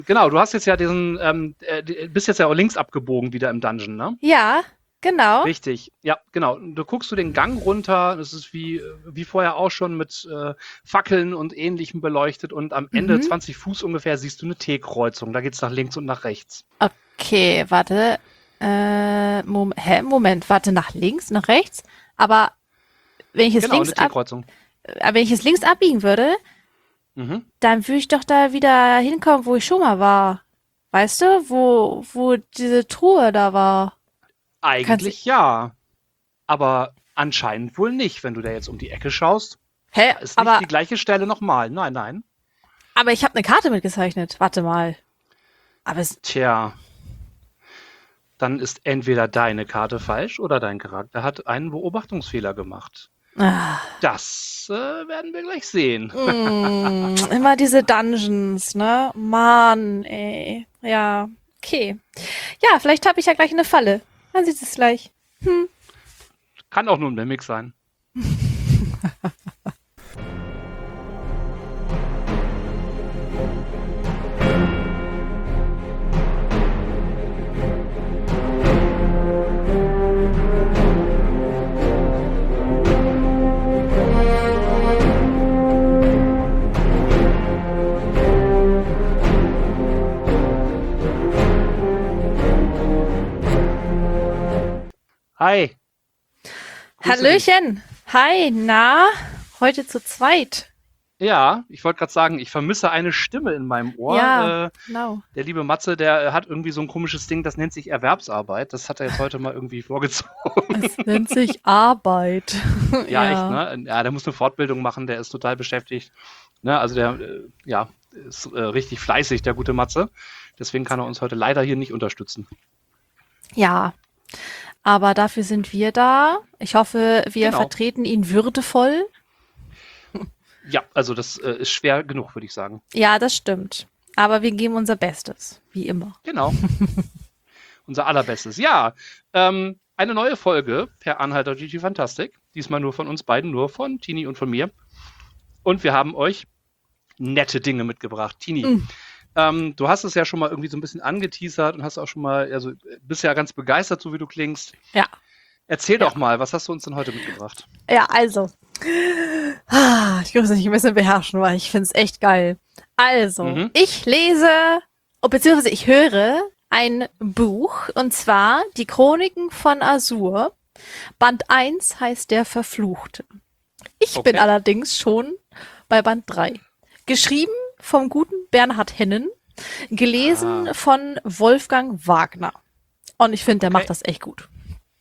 Genau, du hast jetzt ja bist jetzt ja auch links abgebogen wieder im Dungeon, ne? Ja, genau. Richtig, ja, genau. Du guckst du den Gang runter, das ist wie vorher auch schon mit Fackeln und Ähnlichem beleuchtet und am Ende Mhm. 20 Fuß ungefähr siehst du eine T-Kreuzung. Da geht's nach links und nach rechts. Okay, warte. Moment, warte, nach links, nach rechts. Aber wenn ich es Genau, links eine ab, T-Kreuzung. wenn ich es links abbiegen würde, Mhm. dann würde ich doch da wieder hinkommen, wo ich schon mal war. Weißt du, wo diese Truhe da war. Kannst du, Eigentlich ja, aber anscheinend wohl nicht, wenn du da jetzt um die Ecke schaust. hä? Da ist nicht Aber, die gleiche Stelle nochmal. Nein, nein. aber ich habe eine Karte mitgezeichnet. Warte mal. Aber es, Tja, dann ist entweder deine Karte falsch oder dein Charakter hat einen Beobachtungsfehler gemacht. ah, Das werden wir gleich sehen. immer diese Dungeons, ne? Mann, ey. Ja, okay. Ja, vielleicht habe ich ja gleich eine Falle. Man sieht es gleich. Hm. Kann auch nur ein Mimik sein. Hi, grüße dich. Hallöchen. Hi, na? Heute zu zweit. Ja, ich wollte gerade sagen, ich vermisse eine Stimme in meinem Ohr. Ja, genau. Der liebe Matze, der hat irgendwie so ein komisches Ding, das nennt sich Erwerbsarbeit. Das hat er jetzt heute mal irgendwie vorgezogen. Es nennt sich Arbeit. Ja, echt, Ja. ne? Ja, der muss eine Fortbildung machen, der ist total beschäftigt. Ne? Also der, ja, ist richtig fleißig, der gute Matze. Deswegen kann er uns heute leider hier nicht unterstützen. Ja, aber dafür sind wir da. Ich hoffe, wir Genau. vertreten ihn würdevoll. Ja, also das ist schwer genug, würde ich sagen. Ja, das stimmt. Aber wir geben unser Bestes, wie immer. Genau. Unser allerbestes. Ja, eine neue Folge per Anhalter GT Fantastic. Diesmal nur von uns beiden, nur von Tini und von mir. Und wir haben euch nette Dinge mitgebracht. Tini, Mm. du hast es ja schon mal irgendwie so ein bisschen angeteasert und hast auch schon mal, also bist ja ganz begeistert, so wie du klingst. Ja, Erzähl ja. doch mal, was hast du uns denn heute mitgebracht? Ja, also. Ich muss mich ein bisschen beherrschen, weil ich finde es echt geil. Also, Mhm. ich lese, beziehungsweise ich höre ein Buch, und zwar Die Chroniken von Azur. Band 1 heißt Der Verfluchte. Ich bin Okay. allerdings schon bei Band 3. Geschrieben vom guten Bernhard Hennen, gelesen Ah, von Wolfgang Wagner. Und ich finde, der macht okay. das echt gut.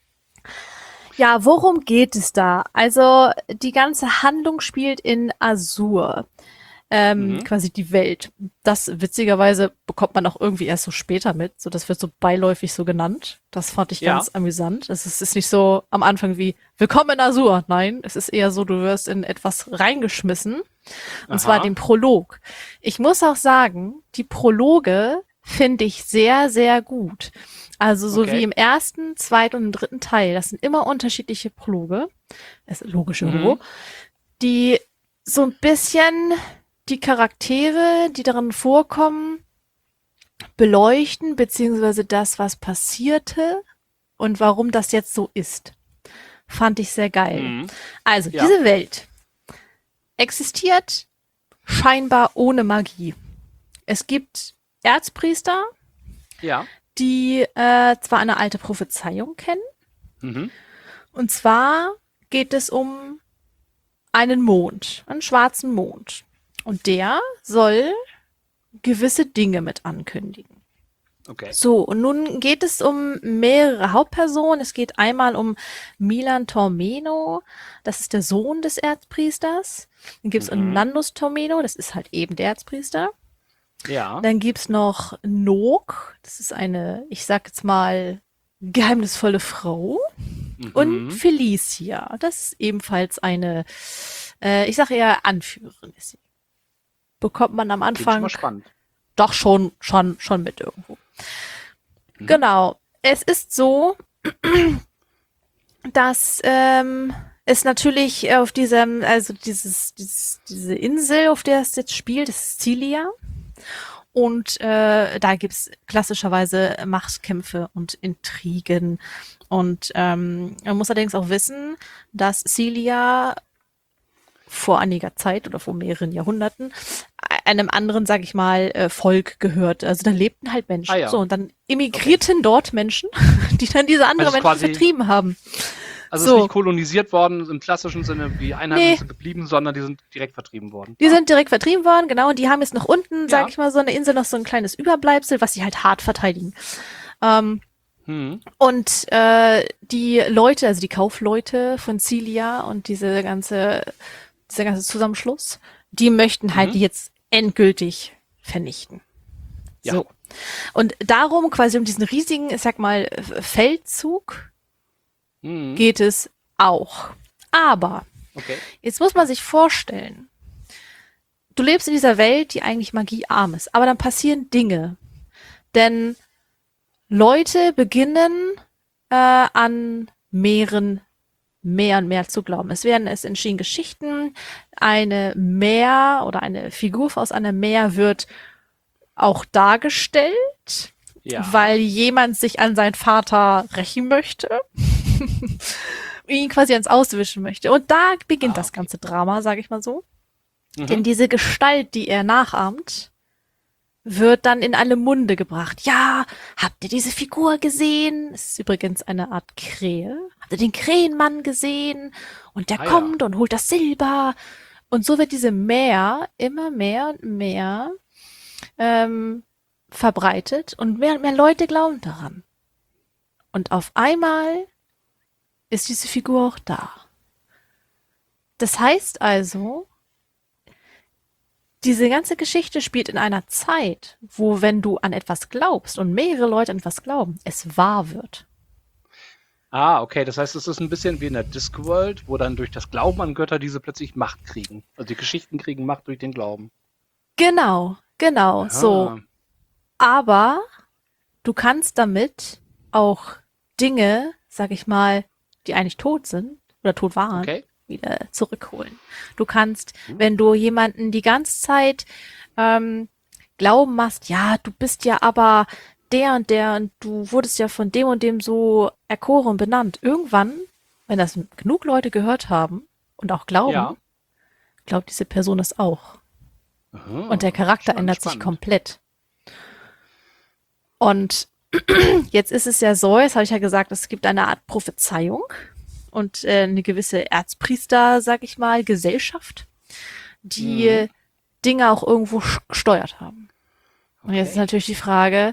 Ja, worum geht es da? Also die ganze Handlung spielt in Azur, Mhm. quasi die Welt. Das witzigerweise bekommt man auch irgendwie erst so später mit. So, das wird so beiläufig so genannt. Das fand ich Ja. ganz amüsant. Es ist nicht so am Anfang wie Willkommen in Azur. Nein, es ist eher so, du wirst in etwas reingeschmissen. Und zwar Aha. den Prolog. Ich muss auch sagen, die Prologe finde ich sehr, sehr gut. Also so wie Okay. im ersten, zweiten und im dritten Teil. Das sind immer unterschiedliche Prologe. Das ist logisch irgendwo. Mhm. Die so ein bisschen die Charaktere, die darin vorkommen, beleuchten, beziehungsweise das, was passierte und warum das jetzt so ist. Fand ich sehr geil. Mhm. Also, Ja. diese Welt existiert scheinbar ohne Magie. Es gibt Erzpriester, Ja. die zwar eine alte Prophezeiung kennen, Mhm. und zwar geht es um einen Mond, einen schwarzen Mond. Und der soll gewisse Dinge mit ankündigen. Okay. So, und nun geht es um mehrere Hauptpersonen. Es geht einmal um Milan Tormeno, das ist der Sohn des Erzpriesters. Dann gibt es Mhm. Landus Tormeno, das ist halt eben der Erzpriester. Ja. Dann gibt's noch Nook, das ist eine, ich sag jetzt mal, geheimnisvolle Frau. Und Mhm. Felicia, das ist ebenfalls eine, ich sage eher Anführerin. Ist sie. Bekommt man am Klingt schon mal Anfang spannend. doch schon mit irgendwo. Mhm. Genau. Es ist so, dass es natürlich auf diesem, also diese Insel, auf der es jetzt spielt, das ist Cilia. Und da gibt's klassischerweise Machtkämpfe und Intrigen. Und man muss allerdings auch wissen, dass Celia vor einiger Zeit oder vor mehreren Jahrhunderten einem anderen, sag ich mal, Volk gehört. Also da lebten halt Menschen. Ah, ja. So, und dann emigrierten dort Menschen, die dann diese anderen Also Menschen quasi- vertrieben haben. Also So. ist nicht kolonisiert worden im klassischen Sinne, die Einheimischen Nee. sind geblieben, sondern die sind direkt vertrieben worden. Die sind direkt vertrieben worden, genau, und die haben jetzt noch unten, sag Ja. ich mal, so eine Insel, noch so ein kleines Überbleibsel, was sie halt hart verteidigen. Und die Leute, also die Kaufleute von Celia und dieser ganze Zusammenschluss, die möchten halt die jetzt endgültig vernichten. Ja. So. Und darum, quasi um diesen riesigen, ich sag mal, Feldzug geht es auch. Aber Okay. jetzt muss man sich vorstellen, du lebst in dieser Welt, die eigentlich magiearm ist, aber dann passieren Dinge. Denn Leute beginnen an Meeren mehr und mehr zu glauben. Es entstehen Geschichten, eine Figur aus einer Meer wird auch dargestellt, Ja. weil jemand sich an seinen Vater rächen möchte. Ihn quasi ans Auswischen möchte. Und da beginnt das ganze Drama, sage ich mal so. Denn diese Gestalt, die er nachahmt, wird dann in alle Munde gebracht. Ja, habt ihr diese Figur gesehen? Es ist übrigens eine Art Krähe. Habt ihr den Krähenmann gesehen? Und der kommt und holt das Silber. Und so wird diese Mär immer mehr und mehr verbreitet und mehr Leute glauben daran. Und auf einmal ist diese Figur auch da. Das heißt also, diese ganze Geschichte spielt in einer Zeit, wo, wenn du an etwas glaubst und mehrere Leute an etwas glauben, es wahr wird. Ah, okay. Das heißt, es ist ein bisschen wie in der Discworld, wo dann durch das Glauben an Götter diese plötzlich Macht kriegen. Also die Geschichten kriegen Macht durch den Glauben. Genau, so. Aber du kannst damit auch Dinge, sag ich mal, die eigentlich tot sind oder tot waren, wieder zurückholen. Du kannst, wenn du jemanden die ganze Zeit glauben machst, ja, du bist ja aber der und du wurdest ja von dem und dem so erkoren und benannt. Irgendwann, wenn das genug Leute gehört haben und auch glauben, glaubt diese Person es auch. Und der Charakter ändert sich komplett. Und jetzt ist es ja so, jetzt habe ich ja gesagt, es gibt eine Art Prophezeiung und eine gewisse Erzpriester, sag ich mal, Gesellschaft, die Dinge auch irgendwo gesteuert haben. Und jetzt ist natürlich die Frage,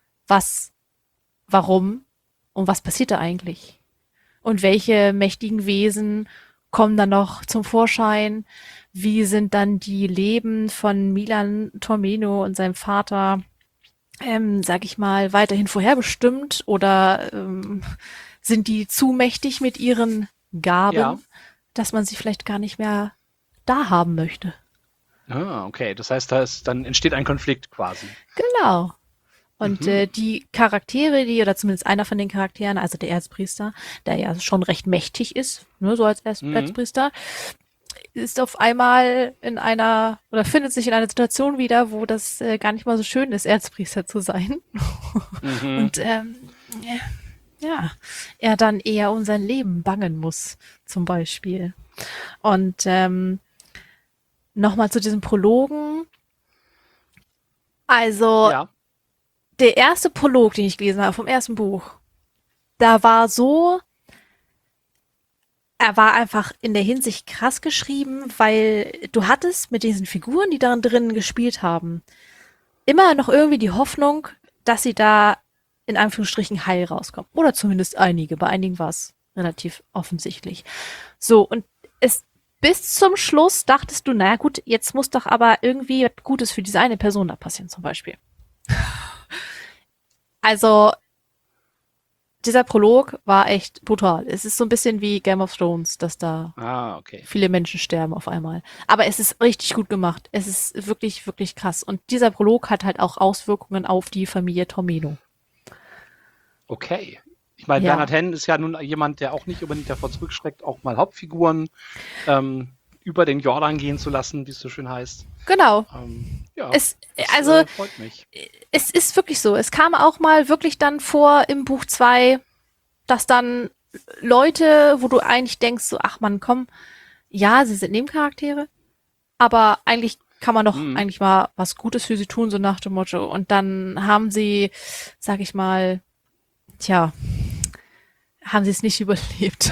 warum und was passiert da eigentlich? Und welche mächtigen Wesen kommen dann noch zum Vorschein? Wie sind dann die Leben von Milan Tormeno und seinem Vater, sag ich mal, weiterhin vorherbestimmt oder sind die zu mächtig mit ihren Gaben, dass man sie vielleicht gar nicht mehr da haben möchte? Ah, okay. Das heißt, dann entsteht ein Konflikt quasi. Genau. Und die Charaktere, oder zumindest einer von den Charakteren, also der Erzpriester, der ja schon recht mächtig ist, ne, so als Erzpriester, ist auf einmal findet sich in einer Situation wieder, wo das gar nicht mal so schön ist, Erzpriester zu sein. Und er dann eher um sein Leben bangen muss, zum Beispiel. Und nochmal zu diesem Prologen. Also, der erste Prolog, den ich gelesen habe, vom ersten Buch, er war einfach in der Hinsicht krass geschrieben, weil du hattest mit diesen Figuren, die darin drin gespielt haben, immer noch irgendwie die Hoffnung, dass sie da in Anführungsstrichen heil rauskommen. Oder zumindest einige. Bei einigen war es relativ offensichtlich. So, und bis zum Schluss dachtest du, naja gut, jetzt muss doch aber irgendwie was Gutes für diese eine Person da passieren, zum Beispiel. Also, dieser Prolog war echt brutal. Es ist so ein bisschen wie Game of Thrones, dass da viele Menschen sterben auf einmal. Aber es ist richtig gut gemacht. Es ist wirklich, wirklich krass. Und dieser Prolog hat halt auch Auswirkungen auf die Familie Tormeno. Okay. Ich meine, Bernhard Henn ist ja nun jemand, der auch nicht unbedingt davor zurückschreckt, auch mal Hauptfiguren über den Jordan gehen zu lassen, wie es so schön heißt. Genau. Ja, freut mich. Es ist wirklich so. Es kam auch mal wirklich dann vor im Buch 2, dass dann Leute, wo du eigentlich denkst, so, ach man, komm, ja, sie sind Nebencharaktere, aber eigentlich kann man doch eigentlich mal was Gutes für sie tun, so nach dem Motto. Und dann haben sie, sag ich mal, haben sie es nicht überlebt.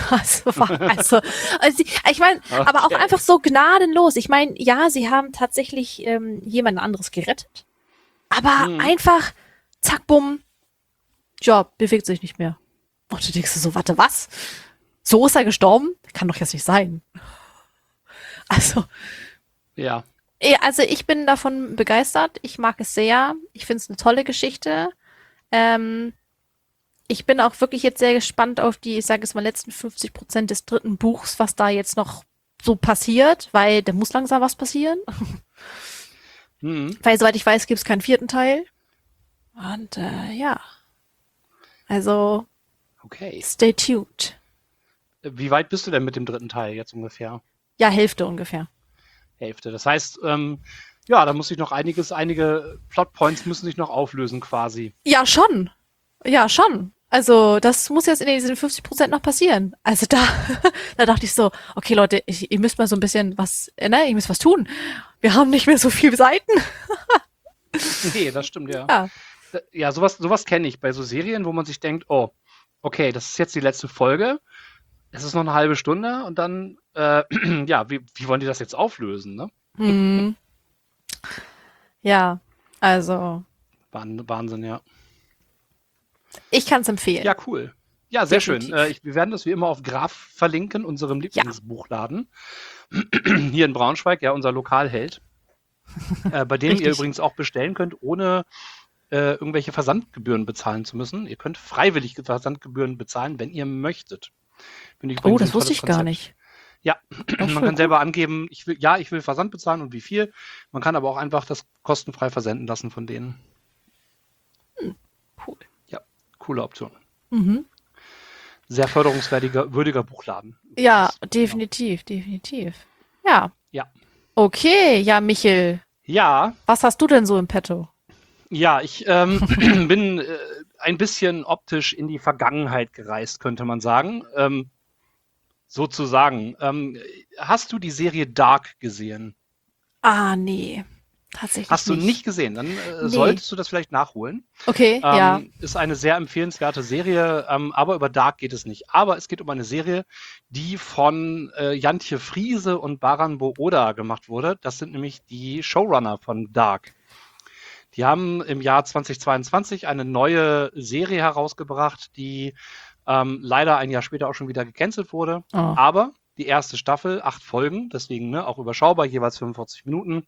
Ich meine, Okay. aber auch einfach so gnadenlos. Ich meine, ja, sie haben tatsächlich jemand anderes gerettet, aber einfach, zack, bumm, ja, bewegt sich nicht mehr. Und du denkst dir so, warte, was? So ist er gestorben? Kann doch jetzt nicht sein. Also, Ja. also ich bin davon begeistert. Ich mag es sehr. Ich finde es eine tolle Geschichte. Ich bin auch wirklich jetzt sehr gespannt auf die, ich sage es mal, letzten 50% des dritten Buchs, was da jetzt noch so passiert, weil da muss langsam was passieren. Weil, soweit ich weiß, gibt es keinen vierten Teil. Und ja. Also, Okay. stay tuned. Wie weit bist du denn mit dem dritten Teil jetzt ungefähr? Ja, Hälfte ungefähr. Hälfte. Das heißt, ja, da muss sich noch einige Plotpoints müssen sich noch auflösen quasi. Ja, schon. Ja, schon. Also, das muss jetzt in diesen 50% noch passieren. Also da dachte ich so, okay, Leute, ihr müsst mal so ein bisschen was, ne, ihr müsst was tun. Wir haben nicht mehr so viele Seiten. Nee, das stimmt, ja. Ja. Ja, sowas kenne ich bei so Serien, wo man sich denkt, oh, okay, das ist jetzt die letzte Folge. Es ist noch eine halbe Stunde und dann, ja, wie wollen die das jetzt auflösen, ne? Ja, also, Wahnsinn, ja. ich kann es empfehlen. Ja, cool. Ja, sehr schön. Definitiv. Wir werden das wie immer auf Graf verlinken, unserem Lieblingsbuchladen. Hier in Braunschweig, ja, unser Lokalheld. Bei dem ihr Richtig. übrigens auch bestellen könnt, ohne irgendwelche Versandgebühren bezahlen zu müssen. Ihr könnt freiwillig Versandgebühren bezahlen, wenn ihr möchtet. Finde ich Oh, übrigens das ein wusste tolles ich gar Konzept. nicht. Ja, Das ist man voll kann selber angeben, ich will Versand bezahlen und wie viel. Man kann aber auch einfach das kostenfrei versenden lassen von denen. cool. Ja, coole Option. Sehr förderungswürdiger Buchladen. Ja, Übrigens. definitiv, definitiv. Ja. Ja. Okay, ja, Michel, Ja, was hast du denn so im Petto? ja, ich bin ein bisschen optisch in die Vergangenheit gereist, könnte man sagen. Sozusagen. Hast du die Serie Dark gesehen? Ah, nee, tatsächlich Hast du nicht gesehen? Dann Nee. solltest du das vielleicht nachholen. Okay, ja. Ist eine sehr empfehlenswerte Serie, aber über Dark geht es nicht. Aber es geht um eine Serie, die von Jantje Friese und Baran Bo-Oda gemacht wurde. Das sind nämlich die Showrunner von Dark. Die haben im Jahr 2022 eine neue Serie herausgebracht, die leider ein Jahr später auch schon wieder gecancelt wurde. Oh. Aber die erste Staffel, 8 Folgen, deswegen ne, auch überschaubar, jeweils 45 Minuten,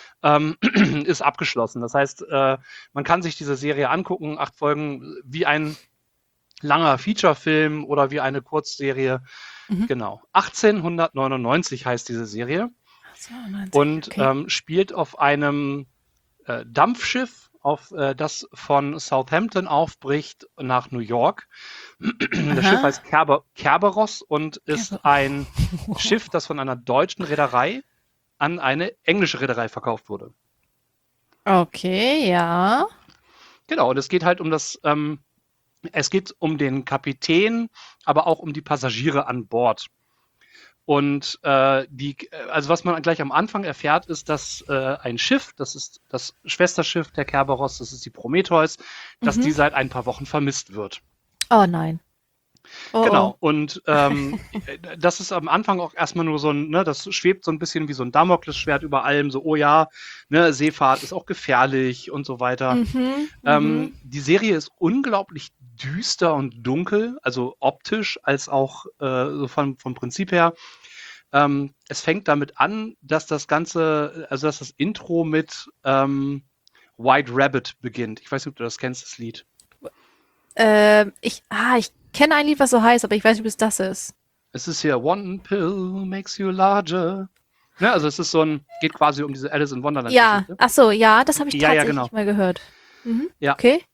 ist abgeschlossen. Das heißt, man kann sich diese Serie angucken, 8 Folgen, wie ein langer Featurefilm oder wie eine Kurzserie. Genau. 1899 heißt diese Serie So, 90, und okay. spielt auf einem Dampfschiff, das von Southampton aufbricht nach New York. Das Schiff heißt Kerberos und ist ein Schiff, das von einer deutschen Reederei an eine englische Reederei verkauft wurde. Okay, ja. Genau, und es geht halt es geht um den Kapitän, aber auch um die Passagiere an Bord. Und also was man gleich am Anfang erfährt, ist, dass ein Schiff, das ist das Schwesterschiff der Kerberos, das ist die Prometheus, dass die seit ein paar Wochen vermisst wird. Oh nein. Oh, Genau. oh. Und das ist am Anfang auch erstmal nur so das schwebt so ein bisschen wie so ein Damoklesschwert über allem, so, oh ja, ne, Seefahrt ist auch gefährlich und so weiter. Die Serie ist unglaublich düster und dunkel, also optisch als auch so vom Prinzip her. Es fängt damit an, dass dass das Intro mit White Rabbit beginnt. Ich weiß nicht, ob du das kennst, das Lied. Ich kenne ein Lied, was so heißt, aber ich weiß nicht, ob es das ist. Es ist hier One Pill makes you larger. Ne, also es ist geht quasi um diese Alice in Wonderland Ja, ach so, ja, das habe ich Ja, tatsächlich genau. mal gehört. Ja. Okay.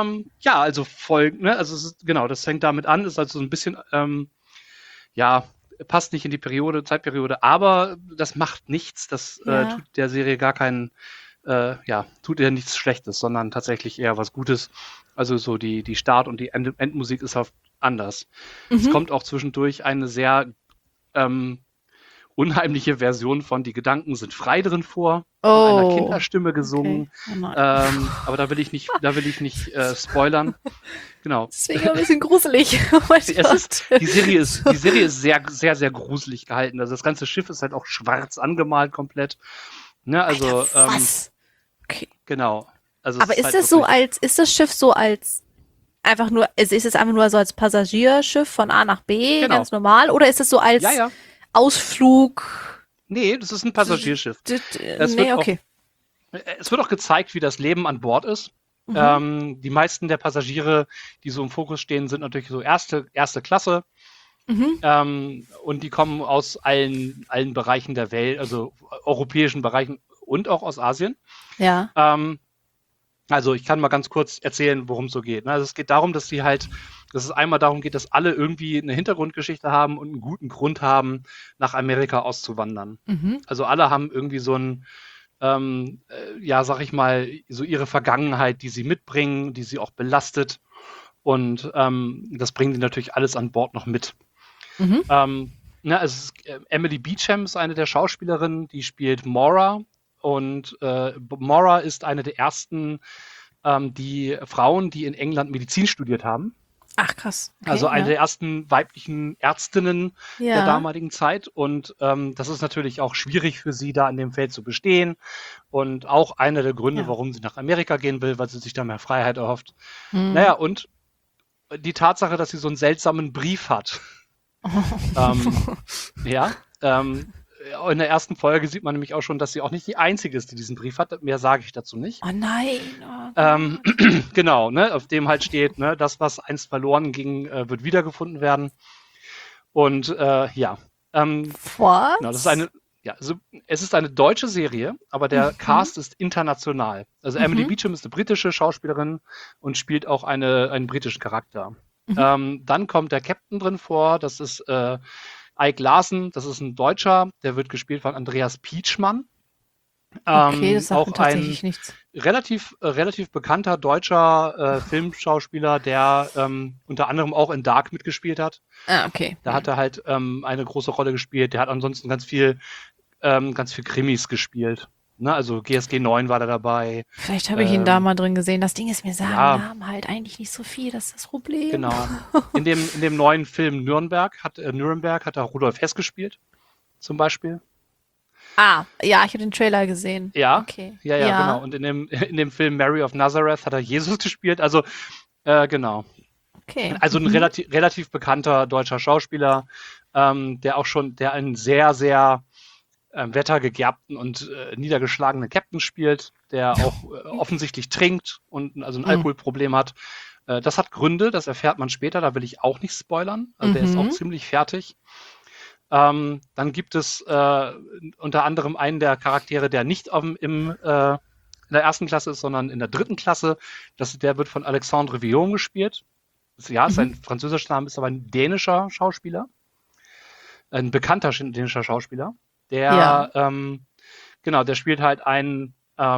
Ja, also das fängt damit an, ist also so ein bisschen, ja, passt nicht in die Zeitperiode, aber das macht nichts. Das tut der Serie gar keinen, tut ihr nichts Schlechtes, sondern tatsächlich eher was Gutes. Also so die Start- und die Endmusik ist oft anders. Es kommt auch zwischendurch eine sehr unheimliche Version von Die Gedanken sind frei drin vor, von einer Kinderstimme gesungen. Okay. Oh aber da will ich nicht spoilern. Genau. Deswegen ein bisschen gruselig. Oh mein Gott. Die Serie ist sehr, sehr, sehr gruselig gehalten. Also das ganze Schiff ist halt auch schwarz angemalt komplett. Ne, also, Alter, was? Okay. Genau. Also aber ist das Schiff so als einfach nur, ist es einfach nur so als Passagierschiff von A nach B, ganz normal? Oder ist es so als Ausflug? Nee, das ist ein Passagierschiff. Es wird auch gezeigt, wie das Leben an Bord ist. Die meisten der Passagiere, die so im Fokus stehen, sind natürlich so erste Klasse. Und die kommen aus allen Bereichen der Welt, also europäischen Bereichen und auch aus Asien. Ja. Also ich kann mal ganz kurz erzählen, worum es so geht. Also es geht darum, dass es einmal darum geht, dass alle irgendwie eine Hintergrundgeschichte haben und einen guten Grund haben, nach Amerika auszuwandern. Also alle haben irgendwie so ein, sag ich mal, so ihre Vergangenheit, die sie mitbringen, die sie auch belastet. Und das bringen die natürlich alles an Bord noch mit. Emily Beecham ist eine der Schauspielerinnen, die spielt Maura. Und Maura ist eine der ersten die Frauen, die in England Medizin studiert haben. Ach, krass. Okay, also eine der ersten weiblichen Ärztinnen der damaligen Zeit. Und das ist natürlich auch schwierig für sie, da in dem Feld zu bestehen. Und auch einer der Gründe, warum sie nach Amerika gehen will, weil sie sich da mehr Freiheit erhofft. Naja, und die Tatsache, dass sie so einen seltsamen Brief hat. In der ersten Folge sieht man nämlich auch schon, dass sie auch nicht die Einzige ist, die diesen Brief hat. Mehr sage ich dazu nicht. Oh nein. Genau, ne, auf dem halt steht, ne, das, was einst verloren ging, wird wiedergefunden werden. Und Was? Genau, es ist eine deutsche Serie, aber der Cast ist international. Also Emily Beecham ist eine britische Schauspielerin und spielt auch einen britischen Charakter. Dann kommt der Captain drin vor, das ist Ike Larsen, das ist ein Deutscher, der wird gespielt von Andreas Pietschmann. Okay, das sagt auch mir tatsächlich nichts. Relativ bekannter deutscher Filmschauspieler, der unter anderem auch in Dark mitgespielt hat. Ah, okay. Da hat er halt eine große Rolle gespielt. Der hat ansonsten ganz viel Krimis gespielt. Ne? Also GSG 9 war da dabei. Vielleicht habe ich ihn da mal drin gesehen. Das Ding ist mir sagen Namen halt eigentlich nicht so viel. Das ist das Problem. Genau. In dem neuen Film Nürnberg hat er Rudolf Hess gespielt, zum Beispiel. Ah, ja, ich habe den Trailer gesehen. Ja, okay. ja, genau. Und in dem Film Mary of Nazareth hat er Jesus gespielt. Also, genau. Okay. Also ein relativ bekannter deutscher Schauspieler, der einen sehr, sehr wettergegerbten und niedergeschlagenen Captain spielt, der auch offensichtlich trinkt und also ein Alkoholproblem hat. Das hat Gründe, das erfährt man später, da will ich auch nicht spoilern. Also der ist auch ziemlich fertig. Dann gibt es unter anderem einen der Charaktere, der nicht in der ersten Klasse ist, sondern in der dritten Klasse. Der wird von Alexandre Villon gespielt. Ja, ist ein französischer Name, ist aber ein dänischer Schauspieler. Ein bekannter dänischer Schauspieler. Der spielt halt einen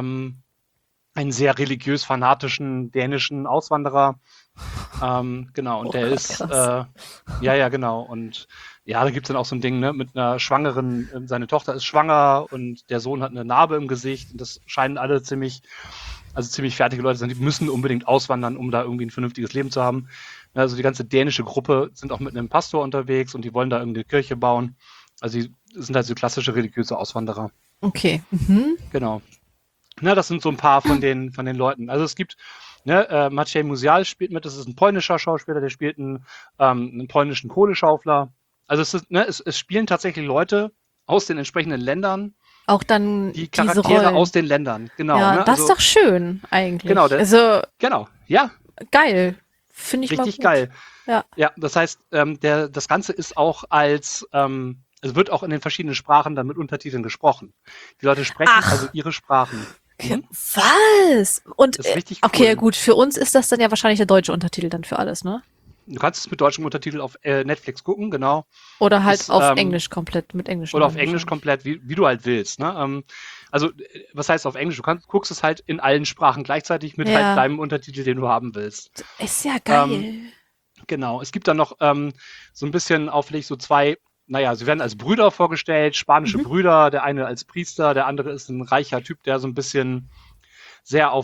sehr religiös fanatischen dänischen Auswanderer. Genau, und der ist, genau. Und ja, da gibt's dann auch so ein Ding, ne, mit einer Schwangeren, seine Tochter ist schwanger und der Sohn hat eine Narbe im Gesicht und das scheinen alle ziemlich fertige Leute zu sein, die müssen unbedingt auswandern, um da irgendwie ein vernünftiges Leben zu haben. Also die ganze dänische Gruppe sind auch mit einem Pastor unterwegs und die wollen da irgendeine Kirche bauen. Also die sind halt so klassische religiöse Auswanderer. Okay. Genau. Na, das sind so ein paar von den Leuten. Also es gibt, Maciej Musial spielt mit, das ist ein polnischer Schauspieler, der spielt einen polnischen Kohleschaufler. Also es spielen tatsächlich Leute aus den entsprechenden Ländern. Auch dann die Charaktere aus den Ländern, genau. Ja, ne? Das ist doch schön eigentlich. Genau, genau, ja. Geil. Finde ich richtig mal gut. Geil. Ja, das heißt, das Ganze ist auch es wird auch in den verschiedenen Sprachen dann mit Untertiteln gesprochen. Die Leute sprechen also ihre Sprachen. Was? Und das ist richtig okay, cool. Gut, für uns ist das dann ja wahrscheinlich der deutsche Untertitel dann für alles, ne? Du kannst es mit deutschem Untertitel auf Netflix gucken, genau. Oder halt Ist, auf Englisch komplett, mit Englisch. Oder auf Englisch komplett, wie du halt willst. Ne? Also, was heißt auf Englisch? Guckst es halt in allen Sprachen gleichzeitig mit halt Ja, deinem Untertitel, den du haben willst. ist ja Ähm, geil. genau. Es gibt dann noch so ein bisschen auffällig so zwei, naja, sie werden als Brüder vorgestellt, spanische Mhm. Brüder, der eine als Priester, der andere ist ein reicher Typ, der so ein bisschen sehr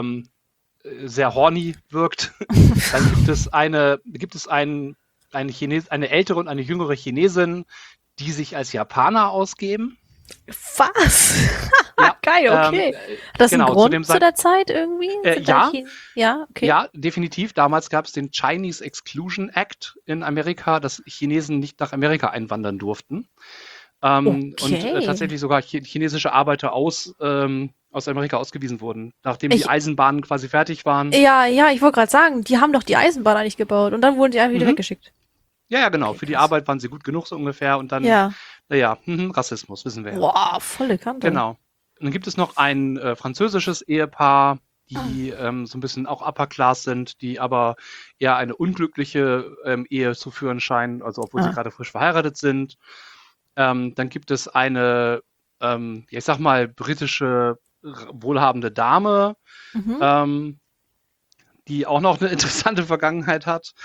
sehr horny wirkt. Dann gibt es eine ältere und eine jüngere Chinesin, die sich als Japaner ausgeben. Was? Ja, Geil, okay. Hat das einen genau, Grund zu der Zeit irgendwie? Sind da ja, ja, okay. ja, definitiv. Damals gab es den Chinese Exclusion Act in Amerika, dass Chinesen nicht nach Amerika einwandern durften. Und Okay. tatsächlich sogar chinesische Arbeiter aus Amerika ausgewiesen wurden, nachdem die Ich, Eisenbahnen quasi fertig waren. ja, ich wollte gerade sagen, die haben doch die Eisenbahn eigentlich gebaut und dann wurden die einfach wieder Mhm. weggeschickt. Ja, ja, genau. Okay, Für die krass. Arbeit waren sie gut genug so ungefähr und dann, Ja. naja, Rassismus, wissen wir ja. Boah, volle Kante. Genau. Und dann gibt es noch ein französisches Ehepaar, die so ein bisschen auch Upper Class sind, die aber eher eine unglückliche Ehe zu führen scheinen, also obwohl sie gerade frisch verheiratet sind. Dann gibt es eine, ja, ich sag mal, britische wohlhabende Dame, Mhm. die auch noch eine interessante Vergangenheit hat.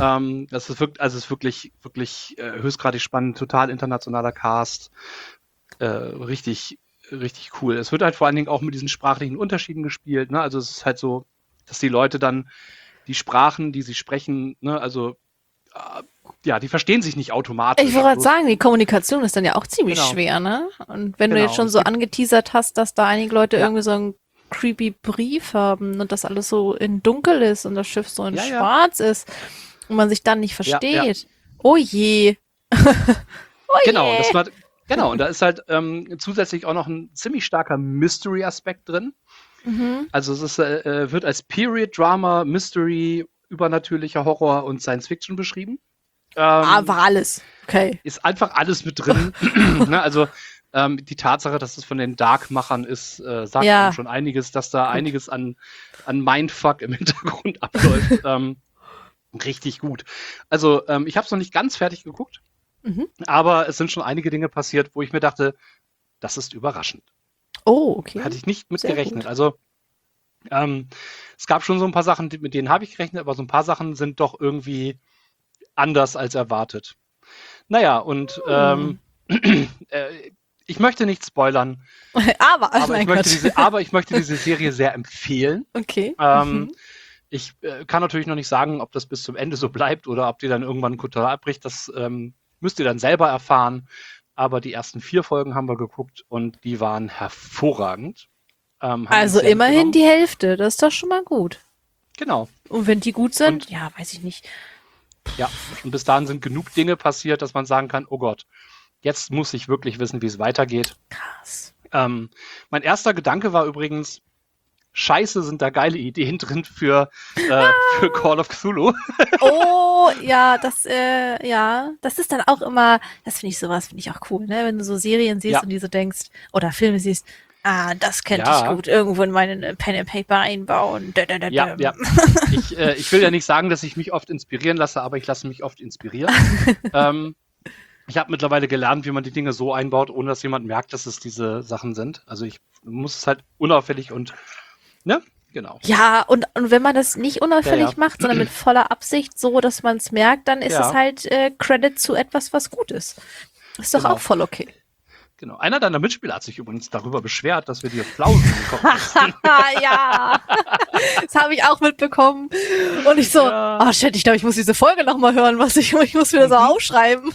Es ist wirklich, wirklich höchstgradig spannend, total internationaler Cast, richtig, richtig cool. Es wird halt vor allen Dingen auch mit diesen sprachlichen Unterschieden gespielt. Ne? Also es ist halt so, dass die Leute dann die Sprachen, die sie sprechen, ne, also ja, die verstehen sich nicht automatisch. Ich wollte gerade sagen, die Kommunikation ist dann ja auch ziemlich Genau, schwer, ne? Und wenn du jetzt genau. Und schon es so gibt, angeteasert hast, dass da einige Leute ja, irgendwie so einen creepy Brief haben und das alles so in dunkel ist und das Schiff so in ja, schwarz ist und man sich dann nicht ja, versteht. Oh je. Oh genau. je. Und da ist halt zusätzlich auch noch ein ziemlich starker Mystery-Aspekt drin. Mhm. Also es ist, wird als Period Drama, Mystery, übernatürlicher Horror und Science Fiction beschrieben. War alles. Okay. Ist einfach alles mit drin. Ne? Also die Tatsache, dass es von den Dark-Machern ist, sagt einem Ja, schon einiges, dass da gut. einiges an Mindfuck im Hintergrund abläuft. Richtig gut. Also ich habe es noch nicht ganz fertig geguckt, Mhm. aber es sind schon einige Dinge passiert, wo ich mir dachte, das ist überraschend. Oh, okay. Hatte ich nicht mit Sehr gerechnet. gut. Also es gab schon so ein paar Sachen, mit denen habe ich gerechnet, aber so ein paar Sachen sind doch irgendwie anders als erwartet. Naja, und Hm. ich möchte nicht spoilern, Mein Gott. aber ich möchte diese Serie sehr empfehlen. Okay. Ähm, ich kann natürlich noch nicht sagen, ob das bis zum Ende so bleibt oder ob die dann irgendwann total abbricht. Das müsst ihr dann selber erfahren. Aber die ersten 4 Folgen haben wir geguckt und die waren hervorragend. Haben uns Also sehr immerhin mitgenommen. die Hälfte, das ist doch schon mal gut. Genau. Und wenn die gut sind, Und ja, weiß ich nicht. ja, und bis dahin sind genug Dinge passiert, dass man sagen kann, oh Gott, jetzt muss ich wirklich wissen, wie es weitergeht. Krass. Mein erster Gedanke war übrigens, scheiße, sind da geile Ideen drin für Call of Cthulhu. Oh, ja, das ist dann auch immer, das finde ich auch cool, ne? Wenn du so Serien siehst Ja, und die so denkst, oder Filme siehst, das könnte ich ja, gut irgendwo in meinen Pen and Paper einbauen. ja, ja. Ich will ja nicht sagen, dass ich mich oft inspirieren lasse, aber ich lasse mich oft inspirieren. Ähm, ich habe mittlerweile gelernt, wie man die Dinge so einbaut, ohne dass jemand merkt, dass es diese Sachen sind. Also ich muss es halt unauffällig und, ne? Genau. Ja, und wenn man das nicht Ja, unauffällig ja, macht, sondern mit voller Absicht, so dass man es merkt, dann ist es ja, halt Credit zu etwas, was gut ist. Ist doch auch genau. voll okay. Genau. Einer deiner Mitspieler hat sich übrigens darüber beschwert, dass wir dir Flausen in den Kopf setzen. Ja, das habe ich auch mitbekommen. Und ich so, Ja. oh shit, ich glaube, ich muss diese Folge nochmal hören, ich muss wieder so aufschreiben.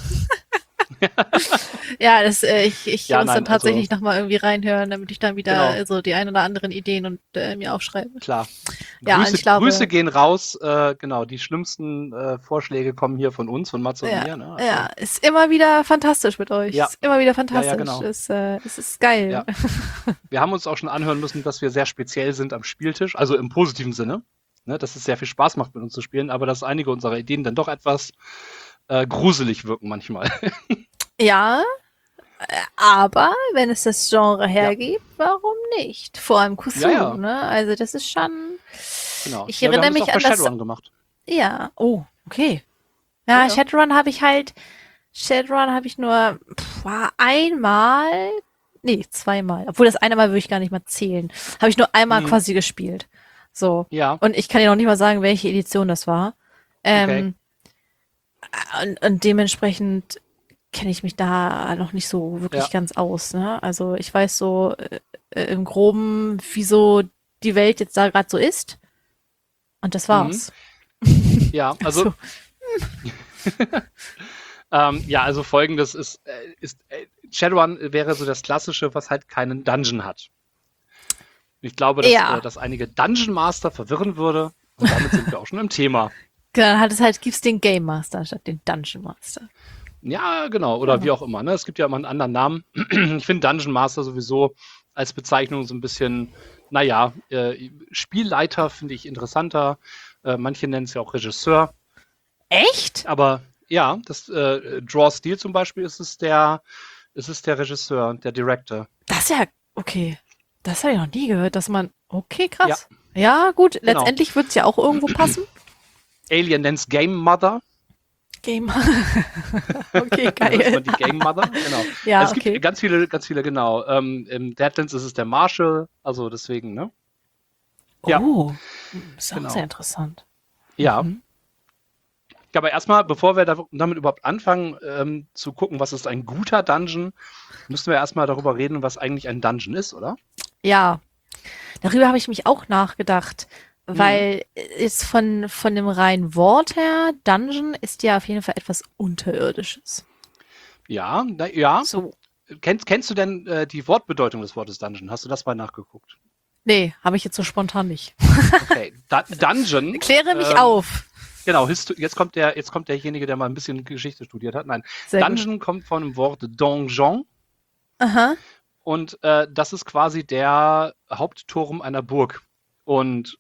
Ja, ich Ja, muss dann nein, also tatsächlich nochmal irgendwie reinhören, damit ich dann wieder genau, so die ein oder anderen Ideen und mir aufschreibe. klar. Ja, und ich glaube, Grüße gehen raus. Genau, die schlimmsten Vorschläge kommen hier von uns, von Mats und mir. Ne? Also, ja, ist immer wieder fantastisch mit euch. ja, Ist immer wieder ja, ja, fantastisch. genau. Es ist geil. Ja. Wir haben uns auch schon anhören müssen, dass wir sehr speziell sind am Spieltisch, also im positiven Sinne. Ne, dass es sehr viel Spaß macht, mit uns zu spielen, aber dass einige unserer Ideen dann doch etwas gruselig wirken manchmal. Ja, aber wenn es das Genre Ja, hergibt, warum nicht? Vor allem ja, Cthulhu, ja, ne? Also das ist schon. genau. Ich Ja, wir haben erinnere das mich auch bei an das. Shadowrun gemacht. Ja, oh, Okay. Ja, Ja. Shadowrun habe ich nur einmal, nee, zweimal. Obwohl das eine Mal würde ich gar nicht mal zählen. Habe ich nur einmal Mhm. quasi gespielt. So. Ja, Und ich kann dir noch nicht mal sagen, welche Edition das war. okay. Ähm, und dementsprechend kenne ich mich da noch nicht so wirklich Ja. ganz aus. Ne? Also ich weiß so im Groben, wieso die Welt jetzt da gerade so ist. Und das Mhm. war's. Ja, also Also, ja, also folgendes ist Shadowrun wäre so das Klassische, was halt keinen Dungeon hat. Ich glaube, dass ja. das einige Dungeon Master verwirren würde. Und damit sind wir auch schon im Thema. Dann hat es halt, gibt's den Game Master statt den Dungeon Master. Ja, genau. Oder wie Ja. auch immer. Ne? Es gibt ja immer einen anderen Namen. Ich finde Dungeon Master sowieso als Bezeichnung so ein bisschen, naja, Spielleiter finde ich interessanter. Manche nennen es ja auch Regisseur. Echt? Aber ja, das Draw Steel zum Beispiel ist es der Regisseur, der Director. Das ist ja, okay. Das habe ich noch nie gehört, dass man, okay, Ja, krass. Ja, gut, genau. letztendlich wird es ja auch irgendwo passen. Alien nennt es Game Mother. Game. Okay, Dann ist geil. man die Game Mother. Genau. Ja, Also es okay. gibt ganz viele, genau. Im Deadlands ist es der Marshal, also deswegen, ne? Ja, Oh, ist auch sehr genau. interessant. Ja. Mhm. Aber erstmal, bevor wir damit überhaupt anfangen, zu gucken, was ist ein guter Dungeon, müssen wir erstmal darüber reden, was eigentlich ein Dungeon ist, oder? Ja, darüber habe ich mich auch nachgedacht, Mhm. weil jetzt von dem reinen Wort her, Dungeon ist ja auf jeden Fall etwas Unterirdisches. Ja, ja. So, Kennst du denn die Wortbedeutung des Wortes Dungeon? Hast du das mal nachgeguckt? nee, habe ich jetzt so spontan nicht. Okay, Dungeon. Kläre mich auf. Genau, jetzt kommt derjenige, der mal ein bisschen Geschichte studiert hat. Nein, Sehr gut. Dungeon kommt von dem Wort Donjon Aha. und das ist quasi der Hauptturm einer Burg. Und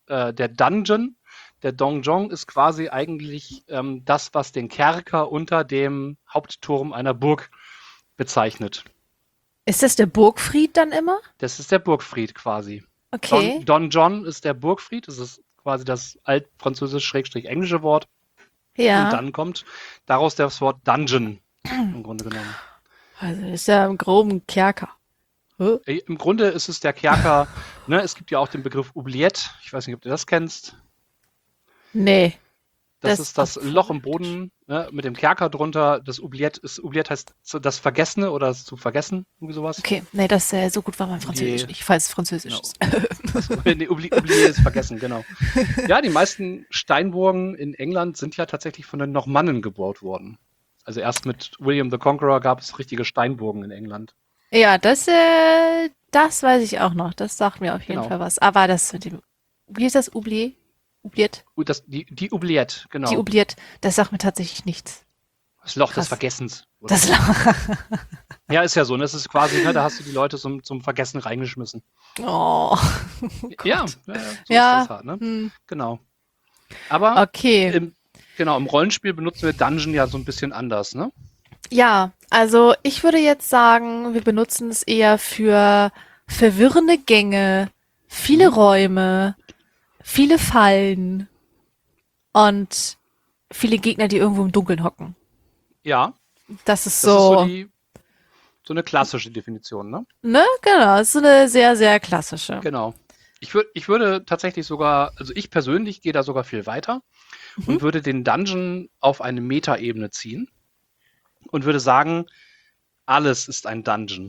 der Donjon ist quasi eigentlich das, was den Kerker unter dem Hauptturm einer Burg bezeichnet. Ist das der Burgfried dann immer? Das ist der Burgfried quasi. Okay. Donjon ist der Burgfried, das ist quasi das altfranzösisch-englische Wort. Und Ja. dann kommt daraus das Wort Dungeon im Grunde genommen. Also ist ja im groben Kerker. Hä? Im Grunde ist es der Kerker, ne, es gibt ja auch den Begriff Oubliette, ich weiß nicht, ob du das kennst. Nee, Das das ist das Loch im Boden, ne, mit dem Kerker drunter. Oubliette heißt das Vergessene oder das zu vergessen, irgendwie sowas. okay. Nee, das so gut war mein Französisch Oublier, nicht, falls es Französisch genau. ist. Also, nee, Oublier ist vergessen, genau. Ja, die meisten Steinburgen in England sind ja tatsächlich von den Normannen gebaut worden. Also erst mit William the Conqueror gab es richtige Steinburgen in England. Ja, das weiß ich auch noch. Das sagt mir auf jeden Genau. Fall was. Aber das mit dem, wie ist das? Oubliert? Gut, die Oubliette, Die genau. Oubliert, das sagt mir tatsächlich nichts. Das Loch des Krass. Vergessens oder Das, so. Ja, ist ja so. Ne? Das ist quasi, ne, da hast du die Leute zum Vergessen reingeschmissen. oh, Ja, Gott. ja, so ist Ja, das halt. Ne? hm. Genau. Aber Okay. im Rollenspiel benutzen wir Dungeon ja so ein bisschen anders. Ne? Ja, also ich würde jetzt sagen, wir benutzen es eher für verwirrende Gänge, viele Mhm. Räume, viele Fallen und viele Gegner, die irgendwo im Dunkeln hocken. Ja, Das ist das ist so, so eine klassische Definition. Ne? ne? Genau, das ist so eine sehr, sehr klassische. Genau. Ich würde tatsächlich sogar, also ich persönlich gehe da sogar viel weiter Mhm. und würde den Dungeon auf eine Metaebene ziehen und würde sagen, alles ist ein Dungeon.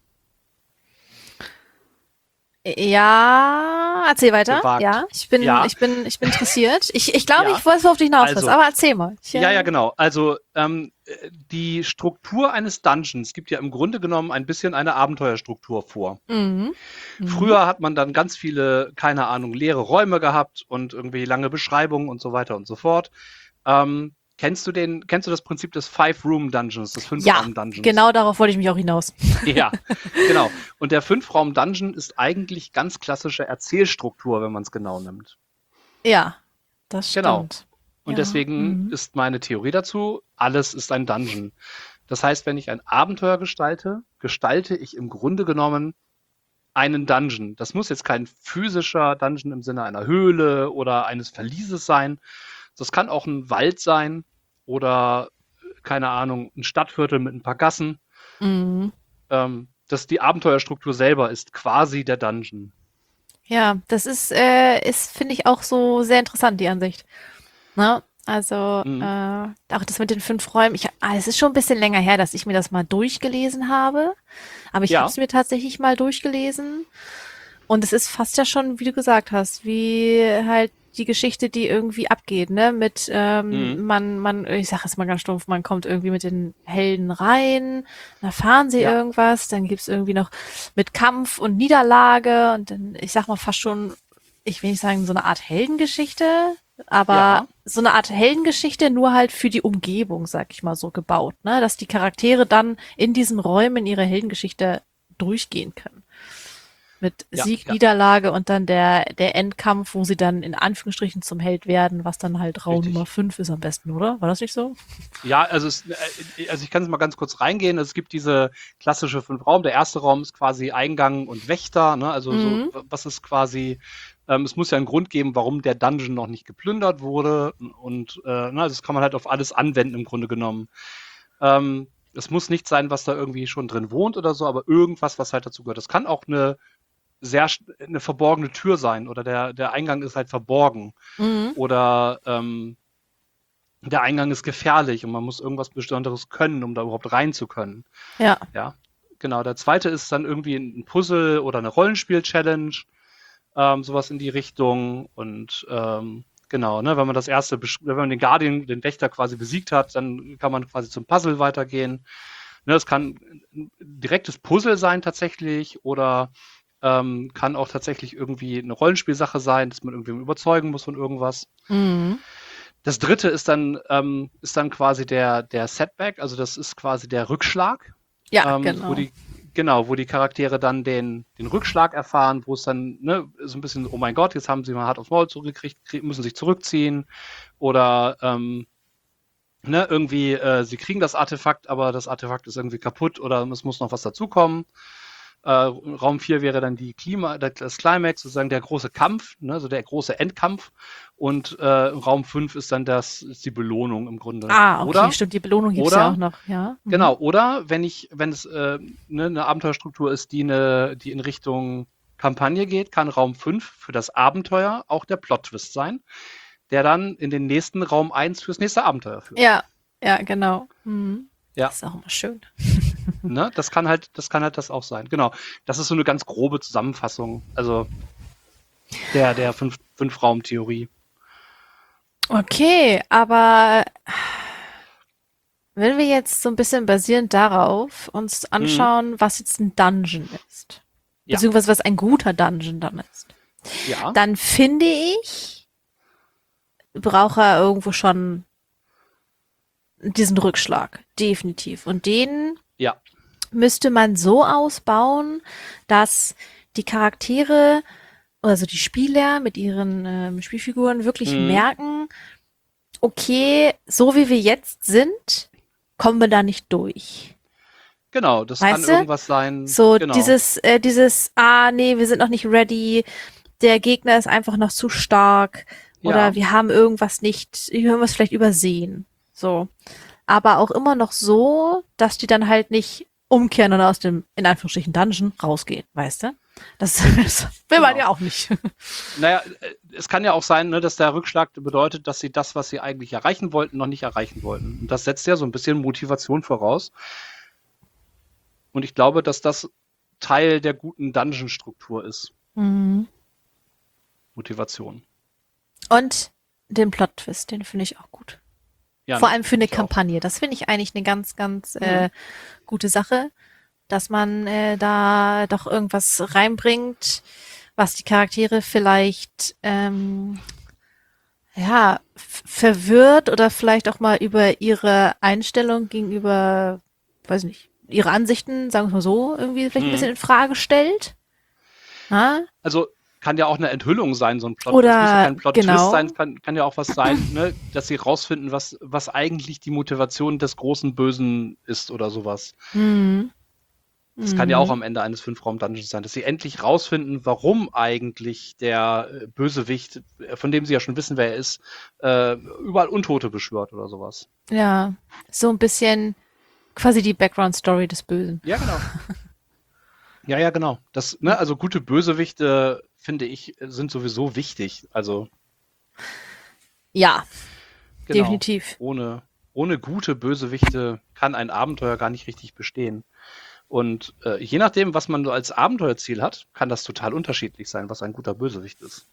Ja, erzähl weiter. Gewagt. Ja, ich bin, Ja, ich bin, ich bin interessiert. Ich glaube, ja. ich weiß, worauf du hinaus willst, Also, aber erzähl mal. ja, genau. Also, die Struktur eines Dungeons gibt ja im Grunde genommen ein bisschen eine Abenteuerstruktur vor. Mhm. Mhm. Früher hat man dann ganz viele, keine Ahnung, leere Räume gehabt und irgendwie lange Beschreibungen und so weiter und so fort. Kennst du das Prinzip des Five-Room-Dungeons, des Ja, Fünf-Raum-Dungeons? genau darauf wollte ich mich auch hinaus. Ja, genau. Und der Fünf-Raum-Dungeon ist eigentlich ganz klassische Erzählstruktur, wenn man es genau nimmt. Ja, das Genau. stimmt. Und Ja. deswegen Mhm. ist meine Theorie dazu, alles ist ein Dungeon. Das heißt, wenn ich ein Abenteuer gestalte ich im Grunde genommen einen Dungeon. Das muss jetzt kein physischer Dungeon im Sinne einer Höhle oder eines Verlieses sein, Das kann auch ein Wald sein oder, keine Ahnung, ein Stadtviertel mit ein paar Gassen. Mhm. Die Abenteuerstruktur selber ist quasi der Dungeon. Ja, das ist finde ich auch so sehr interessant, die Ansicht. Ne? Also, Mhm. auch das mit den 5 Räumen. Es ist schon ein bisschen länger her, dass ich mir das mal durchgelesen habe. Aber ich habe Ja, es mir tatsächlich mal durchgelesen. Und es ist fast ja schon, wie du gesagt hast, wie halt die Geschichte, die irgendwie abgeht, ne? Mit, mhm. ich sag es mal ganz stumpf, man kommt irgendwie mit den Helden rein, dann erfahren sie Ja, irgendwas, dann gibt's irgendwie noch mit Kampf und Niederlage und dann, ich sag mal fast schon, ich will nicht sagen, so eine Art Heldengeschichte, aber ja, so eine Art Heldengeschichte, nur halt für die Umgebung, sag ich mal so, gebaut, ne? Dass die Charaktere dann in diesen Räumen ihre Heldengeschichte durchgehen können. Mit ja, Sieg, ja, Niederlage und dann der Endkampf, wo sie dann in Anführungsstrichen zum Held werden, was dann halt Raum Nummer richtig. 5 ist am besten, oder? War das nicht so? Ja, also ich kann es mal ganz kurz reingehen. Es gibt diese klassische 5 Raum. Der erste Raum ist quasi Eingang und Wächter, ne? Also so, Mhm. was ist quasi, es muss ja einen Grund geben, warum der Dungeon noch nicht geplündert wurde. Und also das kann man halt auf alles anwenden im Grunde genommen. Es muss nicht sein, was da irgendwie schon drin wohnt oder so, aber irgendwas, was halt dazu gehört. Das kann auch eine verborgene Tür sein oder der Eingang ist halt verborgen. Mhm. Oder der Eingang ist gefährlich und man muss irgendwas Besonderes können, um da überhaupt rein zu können. Ja. Ja, genau. Der zweite ist dann irgendwie ein Puzzle oder eine Rollenspiel-Challenge, sowas in die Richtung. Und genau, ne, wenn man den Guardian, den Wächter quasi besiegt hat, dann kann man quasi zum Puzzle weitergehen. Ne, das kann ein direktes Puzzle sein tatsächlich oder kann auch tatsächlich irgendwie eine Rollenspielsache sein, dass man irgendwie überzeugen muss von irgendwas. Mhm. Das dritte ist dann quasi der Setback, also das ist quasi der Rückschlag, Ja, wo genau. wo die Charaktere dann den Rückschlag erfahren, wo es dann ne, so ein bisschen, oh mein Gott, jetzt haben sie mal hart aufs Maul zurückgekriegt, müssen sich zurückziehen oder ne, irgendwie, sie kriegen das Artefakt, aber das Artefakt ist irgendwie kaputt oder es muss noch was dazukommen. Raum 4 wäre dann das Climax, sozusagen der große Kampf, ne, so der große Endkampf. Und Raum 5 ist dann ist die Belohnung im Grunde. Ah, okay, stimmt, die Belohnung gibt's ja auch Oder, noch, ja. Mhm. genau, oder wenn es ne, eine Abenteuerstruktur ist, die in Richtung Kampagne geht, kann Raum 5 für das Abenteuer auch der Plot-Twist sein, der dann in den nächsten Raum 1 fürs nächste Abenteuer führt. Ja, ja, genau. Mhm. Ja, Das ist auch immer schön. ne, das kann halt das auch sein. Genau. Das ist so eine ganz grobe Zusammenfassung. Also der Fünf-Raum-Theorie. Okay, aber wenn wir jetzt so ein bisschen basierend darauf uns Mhm. anschauen, was jetzt ein Dungeon ist, Ja, beziehungsweise was ein guter Dungeon dann ist, ja, dann finde ich, braucht er irgendwo schon diesen Rückschlag. Definitiv. Und den ja. müsste man so ausbauen, dass die Charaktere, also die Spieler mit ihren Spielfiguren wirklich Mhm. merken, okay, so wie wir jetzt sind, kommen wir da nicht durch. Genau, das kann Weißt du? irgendwas sein. So Genau. nee, wir sind noch nicht ready, der Gegner ist einfach noch zu stark oder Ja, wir haben irgendwas vielleicht übersehen. So. Aber auch immer noch so, dass die dann halt nicht umkehren und aus dem, in Anführungsstrichen, Dungeon rausgehen, weißt du? Das, richtig. das will man Genau. ja auch nicht. Naja, es kann ja auch sein, ne, dass der Rückschlag bedeutet, dass sie das, was sie eigentlich erreichen wollten, noch nicht erreichen wollten. Und das setzt ja so ein bisschen Motivation voraus. Und ich glaube, dass das Teil der guten Dungeon-Struktur ist. Mhm. Motivation. Und den Plot-Twist, den finde ich auch gut. Ja, Vor ne? allem für eine Ich auch. Kampagne. Das finde ich eigentlich eine ganz, ganz Mhm. gute Sache, dass man da doch irgendwas reinbringt, was die Charaktere vielleicht ja verwirrt oder vielleicht auch mal über ihre Einstellung gegenüber, weiß nicht, ihre Ansichten, sagen wir mal so, irgendwie vielleicht ein bisschen Mhm. in Frage stellt. Na? Also kann ja auch eine Enthüllung sein, so ein Plot. Es muss ja Oder kein Plot-Twist sein, genau. es kann ja auch was sein, ne, dass sie rausfinden, was eigentlich die Motivation des großen Bösen ist oder sowas. Hm. Das kann ja auch am Ende eines 5-Raum-Dungeons sein, dass sie endlich rausfinden, warum eigentlich der Bösewicht, von dem sie ja schon wissen, wer er ist, überall Untote beschwört oder sowas. Ja, so ein bisschen quasi die Background-Story des Bösen. Ja, genau. Ja, genau. Also gute Bösewichte, finde ich, sind sowieso wichtig. Also Ja, genau. definitiv. Ohne gute Bösewichte kann ein Abenteuer gar nicht richtig bestehen. Und je nachdem, was man so als Abenteuerziel hat, kann das total unterschiedlich sein, was ein guter Bösewicht ist.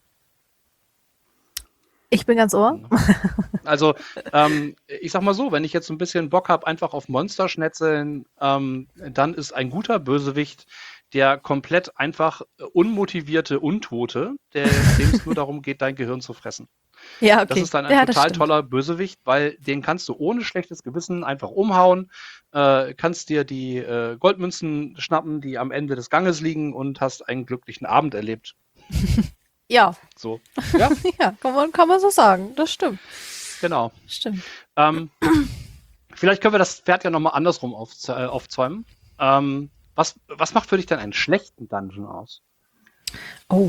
Ich bin ganz Ohr. Also, ich sag mal so, wenn ich jetzt ein bisschen Bock habe, einfach auf Monsterschnetzeln, dann ist ein guter Bösewicht der komplett einfach unmotivierte Untote, dem es nur darum geht, dein Gehirn zu fressen. Ja, okay. Das ist dann Ja, ein das total stimmt. toller Bösewicht, weil den kannst du ohne schlechtes Gewissen einfach umhauen, kannst dir die Goldmünzen schnappen, die am Ende des Ganges liegen und hast einen glücklichen Abend erlebt. Ja, So, ja, ja, kann man so sagen. Das stimmt. genau. Stimmt. Vielleicht können wir das Pferd ja nochmal andersrum aufzäumen. Was macht für dich denn einen schlechten Dungeon aus? Oh.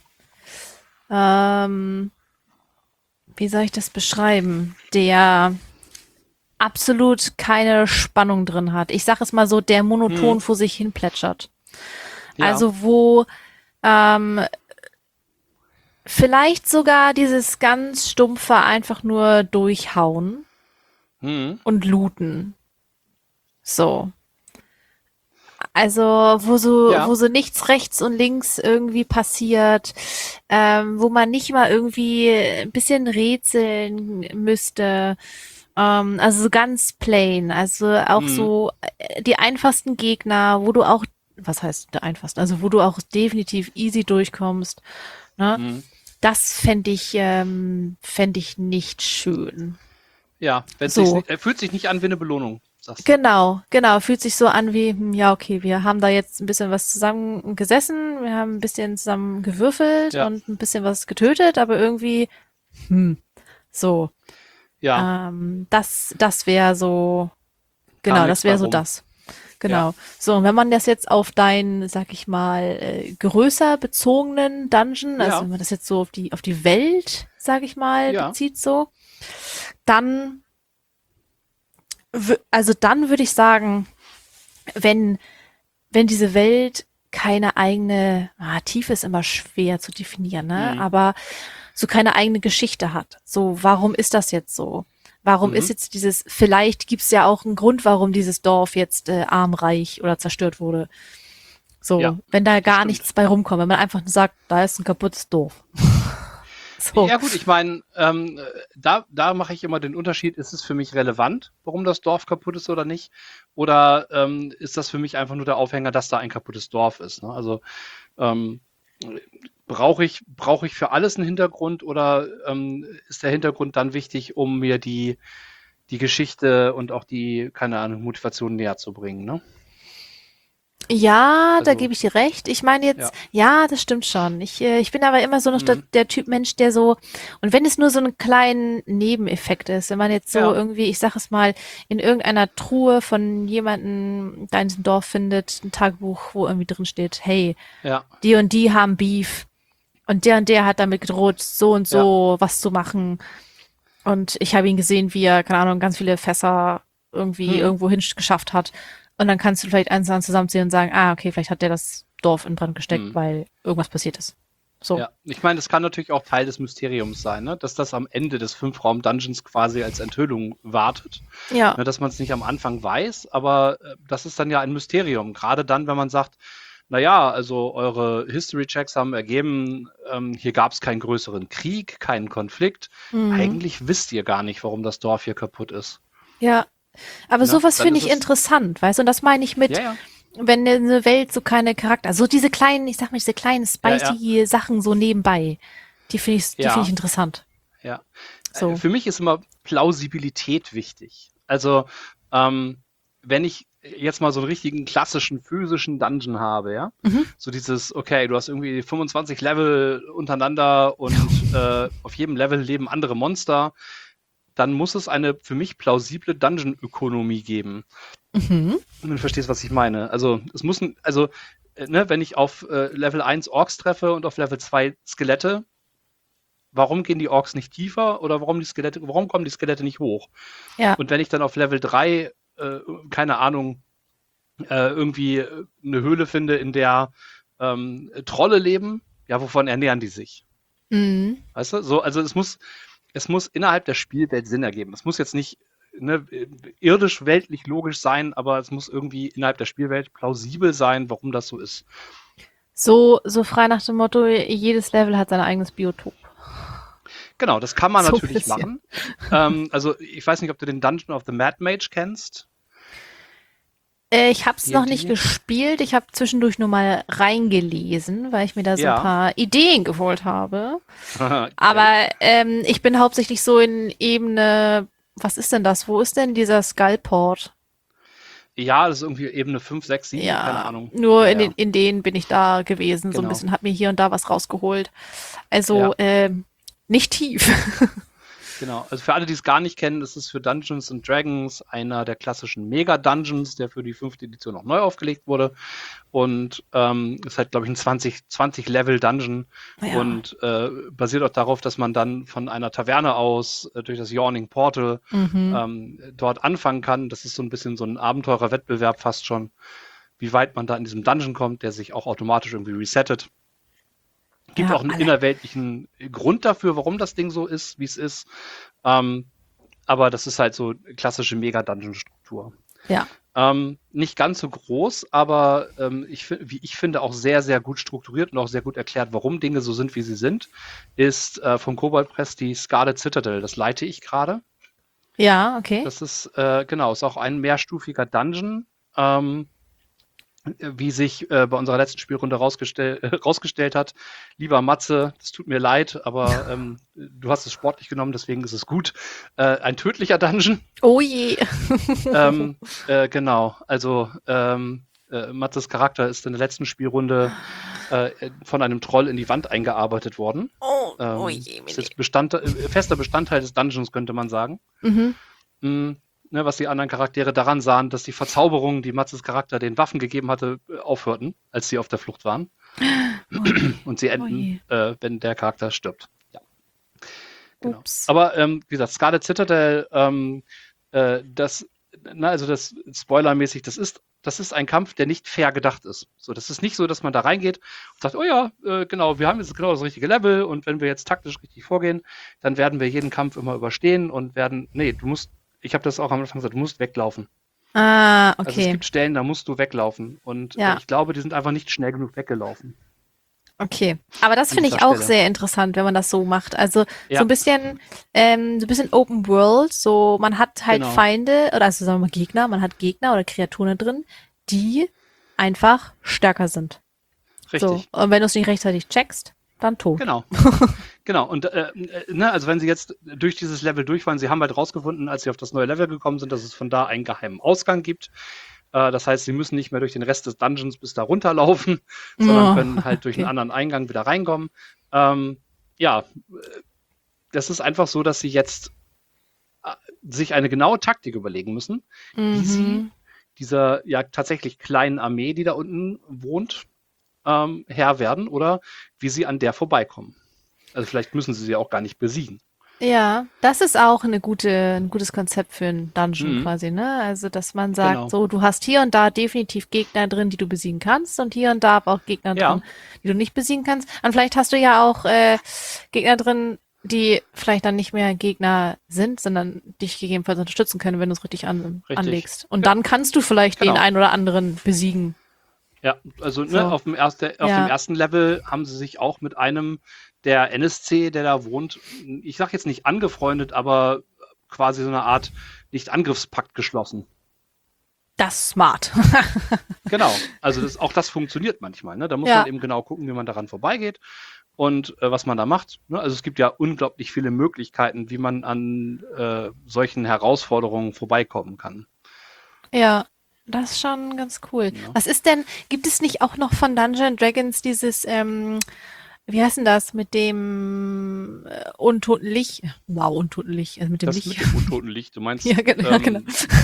Wie soll ich das beschreiben? Der absolut keine Spannung drin hat. Ich sage es mal so, der monoton vor sich hin plätschert. Ja. Also wo vielleicht sogar dieses ganz stumpfe einfach nur durchhauen und looten. So. Also, wo so nichts rechts und links irgendwie passiert, wo man nicht mal irgendwie ein bisschen rätseln müsste. Also so ganz plain. Also auch so die einfachsten Gegner, wo du auch, was heißt der einfachsten? Also wo du auch definitiv easy durchkommst. Ne? Das fände ich nicht schön. Ja, So. fühlt sich nicht an wie eine Belohnung, sagst du. Genau. Fühlt sich so an wie, ja, okay, wir haben da jetzt ein bisschen was zusammen gesessen, wir haben ein bisschen zusammen gewürfelt Ja. und ein bisschen was getötet, aber irgendwie, so. Ja, Das wäre so, genau, Kam das nix wäre bei so rum. das. Genau. Ja. So, und wenn man das jetzt auf deinen, sag ich mal, größer bezogenen Dungeon, also Ja. wenn man das jetzt so auf die Welt, sag ich mal, Ja. bezieht so, dann würde ich sagen, wenn diese Welt keine eigene, Tiefe ist immer schwer zu definieren, ne? Aber so keine eigene Geschichte hat. So, warum ist das jetzt so? Warum ist jetzt vielleicht gibt's ja auch einen Grund, warum dieses Dorf jetzt arm, reich oder zerstört wurde. So, Ja, wenn da gar stimmt. nichts bei rumkommt, wenn man einfach nur sagt, da ist ein kaputtes Dorf. So. Ja gut, ich meine, da mache ich immer den Unterschied, ist es für mich relevant, warum das Dorf kaputt ist oder nicht? Oder ist das für mich einfach nur der Aufhänger, dass da ein kaputtes Dorf ist? Ne? Also brauche ich für alles einen Hintergrund oder ist der Hintergrund dann wichtig, um mir die Geschichte und auch die, keine Ahnung, Motivation näher zu bringen? Ne? Ja, da Also, gebe ich dir recht. Ich meine jetzt, ja, das stimmt schon. Ich bin aber immer so noch der Typ Mensch, der so, und wenn es nur so ein kleiner Nebeneffekt ist, wenn man jetzt so Ja. irgendwie, ich sag es mal, in irgendeiner Truhe von jemandem da in diesem Dorf findet, ein Tagebuch, wo irgendwie drin steht, hey, Ja, die und die haben Beef und der hat damit gedroht, so und so was zu machen. Und ich habe ihn gesehen, wie er, keine Ahnung, ganz viele Fässer irgendwie irgendwo hin geschafft hat. Und dann kannst du vielleicht eins und eins zusammenziehen und sagen, okay, vielleicht hat der das Dorf in Brand gesteckt, weil irgendwas passiert ist. So. ja. Ich meine, das kann natürlich auch Teil des Mysteriums sein, ne? Dass das am Ende des 5-Raum-Dungeons quasi als Enthüllung wartet. Ja. Ne? Dass man es nicht am Anfang weiß, aber das ist dann ja ein Mysterium. Gerade dann, wenn man sagt, naja, also eure History-Checks haben ergeben, hier gab es keinen größeren Krieg, keinen Konflikt. Eigentlich wisst ihr gar nicht, warum das Dorf hier kaputt ist. Ja. Aber sowas dann finde ist ich es- interessant, weißt du? Und das meine ich mit, Ja. wenn eine Welt so keine Charakter, so diese kleinen, ich sag mal, diese kleinen spicy Sachen so nebenbei, die finde ich interessant. Ja. So. Für mich ist immer Plausibilität wichtig. Also, wenn ich jetzt mal so einen richtigen klassischen physischen Dungeon habe, ja, so dieses, okay, du hast irgendwie 25 Level untereinander und auf jedem Level leben andere Monster, dann muss es eine für mich plausible Dungeon-Ökonomie geben. Mhm. Wenn du verstehst, was ich meine. Also es muss, wenn ich auf Level 1 Orks treffe und auf Level 2 Skelette, warum gehen die Orks nicht tiefer oder warum kommen die Skelette nicht hoch? Ja. Und wenn ich dann auf Level 3, keine Ahnung, irgendwie eine Höhle finde, in der Trolle leben, ja, wovon ernähren die sich? Mhm. Weißt du? So, also es muss innerhalb der Spielwelt Sinn ergeben. Es muss jetzt nicht irdisch, weltlich, logisch sein, aber es muss irgendwie innerhalb der Spielwelt plausibel sein, warum das so ist. So frei nach dem Motto, jedes Level hat sein eigenes Biotop. Genau, das kann man So ein natürlich bisschen. machen. Also ich weiß nicht, ob du den Dungeon of the Mad Mage kennst. Ich habe es noch nicht D&D? gespielt. Ich habe zwischendurch nur mal reingelesen, weil ich mir da so ein Ja. paar Ideen geholt habe. Okay. Aber ich bin hauptsächlich so in Ebene, was ist denn das? Wo ist denn dieser Skullport? Ja, das ist irgendwie Ebene 5, 6, 7, keine Ja, Ahnung. nur Ja, in ja, in denen bin ich da gewesen, so ein genau. bisschen, hab mir hier und da was rausgeholt. Ja, Also nicht tief. genau. Also für alle, die es gar nicht kennen, das ist für Dungeons and Dragons einer der klassischen Mega-Dungeons, der für die 5. Edition auch neu aufgelegt wurde. Und ist halt, glaube ich, ein 20 Level Dungeon Ja. und basiert auch darauf, dass man dann von einer Taverne aus durch das Yawning Portal Mhm. dort anfangen kann. Das ist so ein bisschen so ein Abenteurerwettbewerb fast schon, wie weit man da in diesem Dungeon kommt, der sich auch automatisch irgendwie resettet. Gibt Ja, auch einen alle. innerweltlichen Grund dafür, warum das Ding so ist, wie es ist. Ähm, aber das ist halt so klassische Mega-Dungeon-Struktur. Ja. Nicht ganz so groß, aber wie ich finde, auch sehr, sehr gut strukturiert und auch sehr gut erklärt, warum Dinge so sind, wie sie sind, ist von Kobold Press die Scarlet Citadel. Das leite ich gerade. Ja, okay. Das ist, genau, ist auch ein mehrstufiger Dungeon. Wie sich bei unserer letzten Spielrunde rausgestellt hat. Lieber Matze, es tut mir leid, aber du hast es sportlich genommen, deswegen ist es gut. Ein tödlicher Dungeon. Oh je. Genau, also Matzes Charakter ist in der letzten Spielrunde von einem Troll in die Wand eingearbeitet worden. Oh je, Ist Mini. jetzt fester Bestandteil des Dungeons, könnte man sagen. Mhm. Ne, was die anderen Charaktere daran sahen, dass die Verzauberungen, die Matzes Charakter den Waffen gegeben hatte, aufhörten, als sie auf der Flucht waren. Oh je. Und sie Oh enden, je. wenn der Charakter stirbt. Ja, genau. Ups. Aber wie gesagt, Scarlet Citadel, also das spoilermäßig, das ist ein Kampf, der nicht fair gedacht ist. So, das ist nicht so, dass man da reingeht und sagt, oh ja, genau, wir haben jetzt genau das richtige Level und wenn wir jetzt taktisch richtig vorgehen, dann werden wir jeden Kampf immer überstehen und nee, ich habe das auch am Anfang gesagt, du musst weglaufen. Ah, Also es okay. gibt Stellen, da musst du weglaufen. Und Ja, ich glaube, die sind einfach nicht schnell genug weggelaufen okay. Aber das an finde dieser ich auch Stelle. sehr interessant, wenn man das so macht. Also Ja, so ein bisschen Open World, so man hat halt genau. Feinde, oder also sagen wir mal Gegner, man hat Gegner oder Kreaturen drin, die einfach stärker sind. So, Richtig. und wenn du es nicht rechtzeitig checkst, dann tot. Genau. Genau. Und also wenn sie jetzt durch dieses Level durchfallen, sie haben halt rausgefunden, als sie auf das neue Level gekommen sind, dass es von da einen geheimen Ausgang gibt. Das heißt, sie müssen nicht mehr durch den Rest des Dungeons bis da runterlaufen, sondern Oh, können halt durch einen okay. anderen Eingang wieder reinkommen. Ja, das ist einfach so, dass sie jetzt sich eine genaue Taktik überlegen müssen, wie sie Mhm. dieser ja tatsächlich kleinen Armee, die da unten wohnt, Herr werden oder wie sie an der vorbeikommen. Also vielleicht müssen sie auch gar nicht besiegen. Ja, das ist auch ein gutes Konzept für einen Dungeon Mhm, quasi, ne? Also, dass man sagt, genau. so, du hast hier und da definitiv Gegner drin, die du besiegen kannst und hier und da aber auch Gegner drin, Ja, die du nicht besiegen kannst. Und vielleicht hast du ja auch Gegner drin, die vielleicht dann nicht mehr Gegner sind, sondern dich gegebenenfalls unterstützen können, wenn du es richtig richtig. anlegst. Und dann kannst du vielleicht den Genau. einen oder anderen besiegen. Ja, also So, auf dem ja, ersten Level haben sie sich auch mit einem der NSC, der da wohnt, ich sage jetzt nicht angefreundet, aber quasi so eine Art Nicht-Angriffspakt geschlossen. das ist smart. Genau, also auch das funktioniert manchmal. Ne? Da muss man Ja, eben genau gucken, wie man daran vorbeigeht und was man da macht. Ne? Also es gibt ja unglaublich viele Möglichkeiten, wie man an solchen Herausforderungen vorbeikommen kann. ja, das ist schon ganz cool. Ne? Was ist denn, gibt es nicht auch noch von Dungeons Dragons dieses wie heißt denn das mit dem untoten Licht? Wow, untoten Licht, also mit dem Das Licht. mit dem untoten Licht, du meinst. Ja, genau. Genau.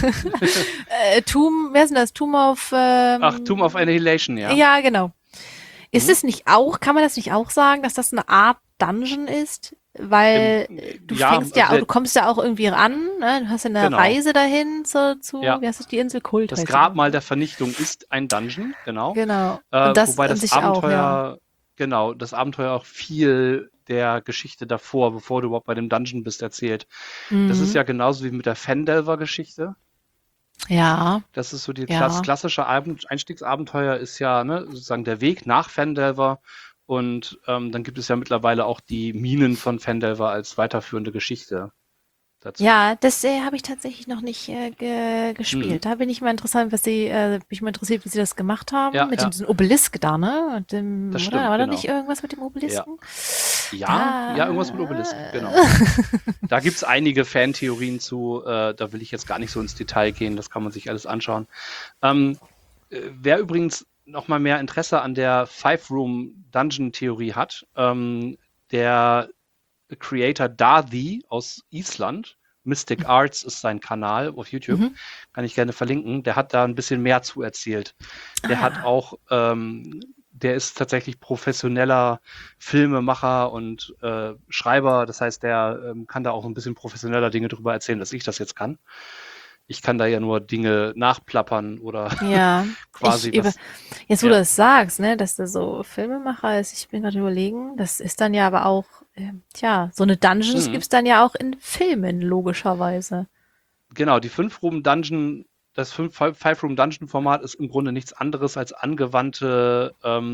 Wer ist denn das? Tomb of... Tomb of Annihilation, ja. Ja, genau. Ist Mhm. es nicht auch, kann man das nicht auch sagen, dass das eine Art Dungeon ist? Weil du also du kommst ja auch irgendwie ran, ne? Du hast ja eine Genau. Reise dahin Ja. wie heißt das, die Insel Kult Das heißt die, Grabmal ne? der Vernichtung ist ein Dungeon, genau. Genau. Und das Wobei an das sich auch, ja. Abenteuer, genau, das Abenteuer auch viel der Geschichte davor, bevor du überhaupt bei dem Dungeon bist, erzählt. Das ist Mhm. ja genauso wie mit der Fendelver-Geschichte. Ja, Das ist so die ja. klassische Einstiegsabenteuer ist ja, ne, sozusagen der Weg nach Fendelver. Und dann gibt es ja mittlerweile auch die Minen von Fendelver als weiterführende Geschichte dazu. Ja, das habe ich tatsächlich noch nicht Mhm. gespielt. Da bin ich mal interessant, bin ich mal interessiert, wie sie das gemacht haben. Ja, Mit ja, diesem Obelisk da, ne? Und dem, das oder? stimmt, War da genau. nicht irgendwas mit dem Ja. Obelisken? Ja, irgendwas mit Obelisken, genau. Da gibt's einige Fantheorien zu, da will ich jetzt gar nicht so ins Detail gehen, das kann man sich alles anschauen. Wer übrigens noch mal mehr Interesse an der Five-Room-Dungeon-Theorie hat, der Creator Daði aus Island, Mystic Arts ist sein Kanal auf YouTube, Mhm. kann ich gerne verlinken, der hat da ein bisschen mehr zu erzählt. Der hat auch, der ist tatsächlich professioneller Filmemacher und Schreiber, das heißt, der kann da auch ein bisschen professioneller Dinge drüber erzählen, als ich das jetzt kann. Ich kann da ja nur Dinge nachplappern oder Ja, quasi was. jetzt wo Ja. du das sagst, ne, dass der so Filmemacher ist, ich bin gerade überlegen, das ist dann ja aber auch, so eine Dungeons Mhm. gibt's dann ja auch in Filmen, logischerweise. Genau, die Five-Room-Dungeon Format ist im Grunde nichts anderes als angewandte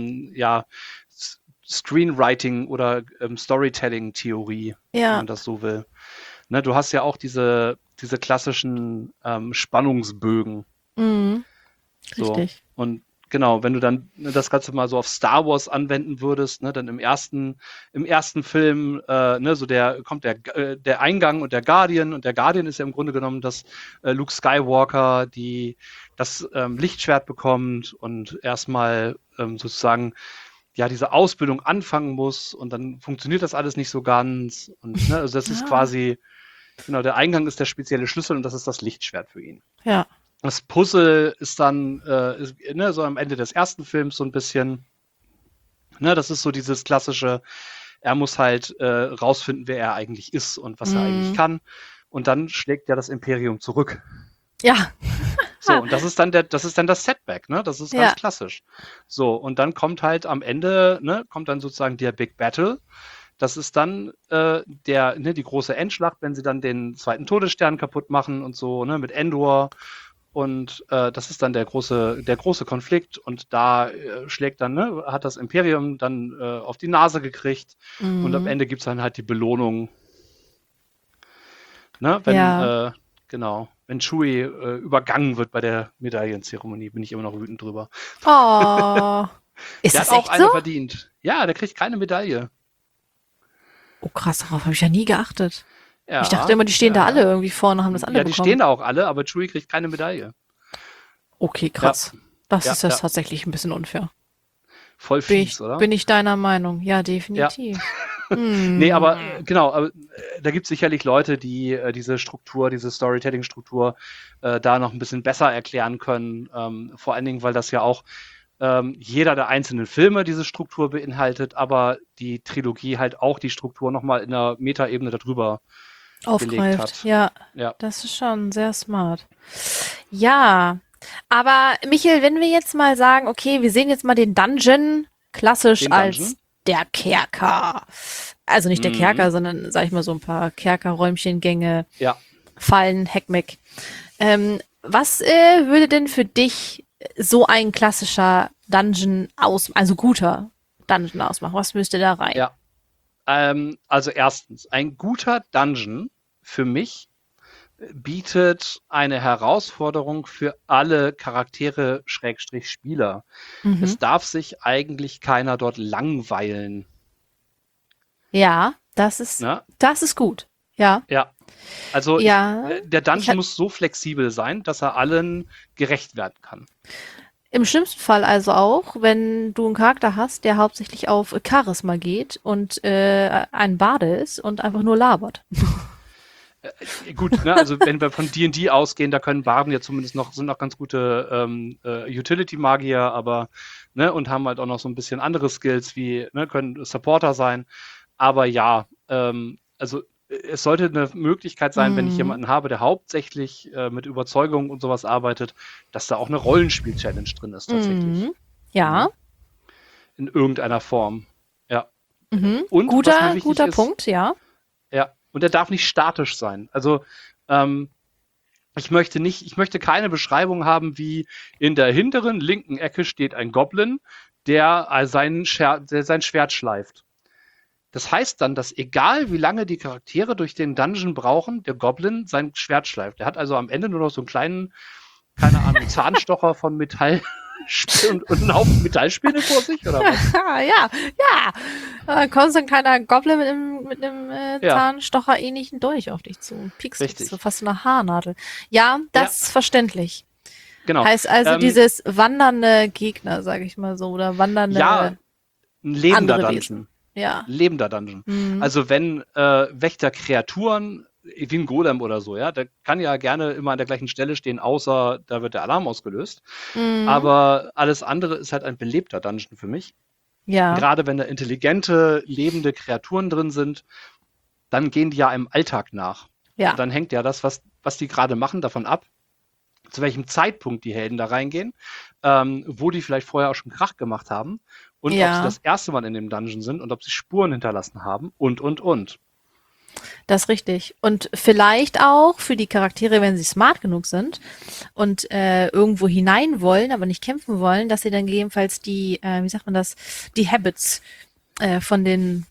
Screenwriting oder Storytelling-Theorie, wenn Ja, man das so will. Ne, du hast ja auch diese klassischen Spannungsbögen. mhm, So. richtig. Und genau, wenn du dann das Ganze mal so auf Star Wars anwenden würdest, ne, dann im ersten Film, ne, so kommt der Eingang und der Guardian ist ja im Grunde genommen, dass Luke Skywalker das Lichtschwert bekommt und erstmal sozusagen ja diese Ausbildung anfangen muss und dann funktioniert das alles nicht so ganz und ne, also das ist Ah, quasi, genau, der Eingang ist der spezielle Schlüssel und das ist das Lichtschwert für ihn. ja. Das Puzzle ist dann ne, so am Ende des ersten Films so ein bisschen, ne, das ist so dieses klassische, er muss halt rausfinden, wer er eigentlich ist und was er eigentlich Mhm. kann. Und dann schlägt ja das Imperium zurück. Ja, So, und das ist dann das Setback, ne? Das ist ganz ja. klassisch. So, und dann kommt halt am Ende, ne, kommt dann sozusagen der Big Battle. Das ist dann die große Endschlacht, wenn sie dann den zweiten Todesstern kaputt machen und so, ne, mit Endor. Und das ist dann der große Konflikt. Und da schlägt dann, ne, hat das Imperium dann auf die Nase gekriegt. Und am Mhm. Ende gibt's dann halt die Belohnung, ne, Ja. genau, wenn Chewie übergangen wird bei der Medaillenzeremonie, bin ich immer noch wütend drüber. Oh. Ist Der das hat auch echt so? eine verdient. Ja, der kriegt keine Medaille. Oh krass, darauf habe ich ja nie geachtet. Ich dachte Ja, immer, die stehen da ja, alle ja. irgendwie vorne, haben das alle Ja, die stehen bekommen. da auch alle, aber Chewie kriegt keine Medaille. Okay, Ja, krass. Das ja, ist jetzt ja. tatsächlich ein bisschen unfair. Voll fies, oder? Bin ich deiner Meinung? Ja, Ja. definitiv. Nee, Hm. aber genau, da gibt es sicherlich Leute, die diese Storytelling-Struktur da noch ein bisschen besser erklären können. Vor allen Dingen, weil das ja auch jeder der einzelnen Filme diese Struktur beinhaltet, aber die Trilogie halt auch die Struktur nochmal in der Metaebene darüber gelegt Aufgreift. hat. Ja, Ja, das ist schon sehr smart. Ja, aber Michael, wenn wir jetzt mal sagen, okay, wir sehen jetzt mal den Dungeon klassisch den als Dungeon. der Kerker. Also nicht der Mhm. Kerker, sondern, sag ich mal, so ein paar Kerkerräumchengänge, Ja, Fallen, Heckmeck. Was würde denn für dich so ein klassischer Dungeon also guter Dungeon ausmachen? Was müsste da rein? ja. Also erstens, ein guter Dungeon für mich bietet eine Herausforderung für alle Charaktere Schrägstrich Spieler. Mhm. Es darf sich eigentlich keiner dort langweilen. Ja, Ne? das ist gut. Ja, Ja. Also ja. der Ich Dungeon hat, muss so flexibel sein, dass er allen gerecht werden kann. Im schlimmsten Fall also auch, wenn du einen Charakter hast, der hauptsächlich auf Charisma geht und ein Bade ist und einfach nur labert. Gut, ne, also wenn wir von D&D ausgehen, da können Barden ja zumindest sind noch ganz gute Utility-Magier, aber, ne, und haben halt auch noch so ein bisschen andere Skills, wie, ne, können Supporter sein. Aber ja, also es sollte eine Möglichkeit sein, wenn ich jemanden habe, der hauptsächlich mit Überzeugung und sowas arbeitet, dass da auch eine Rollenspiel-Challenge drin ist tatsächlich. Ja. In irgendeiner Form. Ja. Mhm. Und was mir wichtig Guter ist, Punkt, ja. ja, und er darf nicht statisch sein. Also ich möchte keine Beschreibung haben, wie in der hinteren linken Ecke steht ein Goblin, der sein Schwert schleift. Das heißt dann, dass egal wie lange die Charaktere durch den Dungeon brauchen, der Goblin sein Schwert schleift. Der hat also am Ende nur noch so einen kleinen, keine Ahnung, Zahnstocher von Metall und einen Haufen Metallspäne vor sich, oder was? Ja. Dann kommt so ein kleiner Goblin mit einem Zahnstocher ähnlichen Dolch auf dich zu. Piekst dich, Richtig. so fast so eine Haarnadel. Ja, das ist verständlich. Genau. Heißt also dieses wandernde Gegner, sage ich mal so, oder wandernde ein lebender andere Dungeon. Wesen. Ja. Lebender Dungeon. Also wenn Wächter Kreaturen, wie ein Golem oder so, ja, der kann ja gerne immer an der gleichen Stelle stehen, außer da wird der Alarm ausgelöst. Aber alles andere ist halt ein belebter Dungeon für mich. Ja. Gerade wenn da intelligente, lebende Kreaturen drin sind, dann gehen die ja einem Alltag nach. Ja. Und dann hängt ja das, was die gerade machen, davon ab, zu welchem Zeitpunkt die Helden da reingehen, wo die vielleicht vorher auch schon Krach gemacht haben und ob sie das erste Mal in dem Dungeon sind und ob sie Spuren hinterlassen haben und. Das ist richtig. Und vielleicht auch für die Charaktere, wenn sie smart genug sind und irgendwo hinein wollen, aber nicht kämpfen wollen, dass sie dann gegebenenfalls die, wie sagt man das, die Habits von den,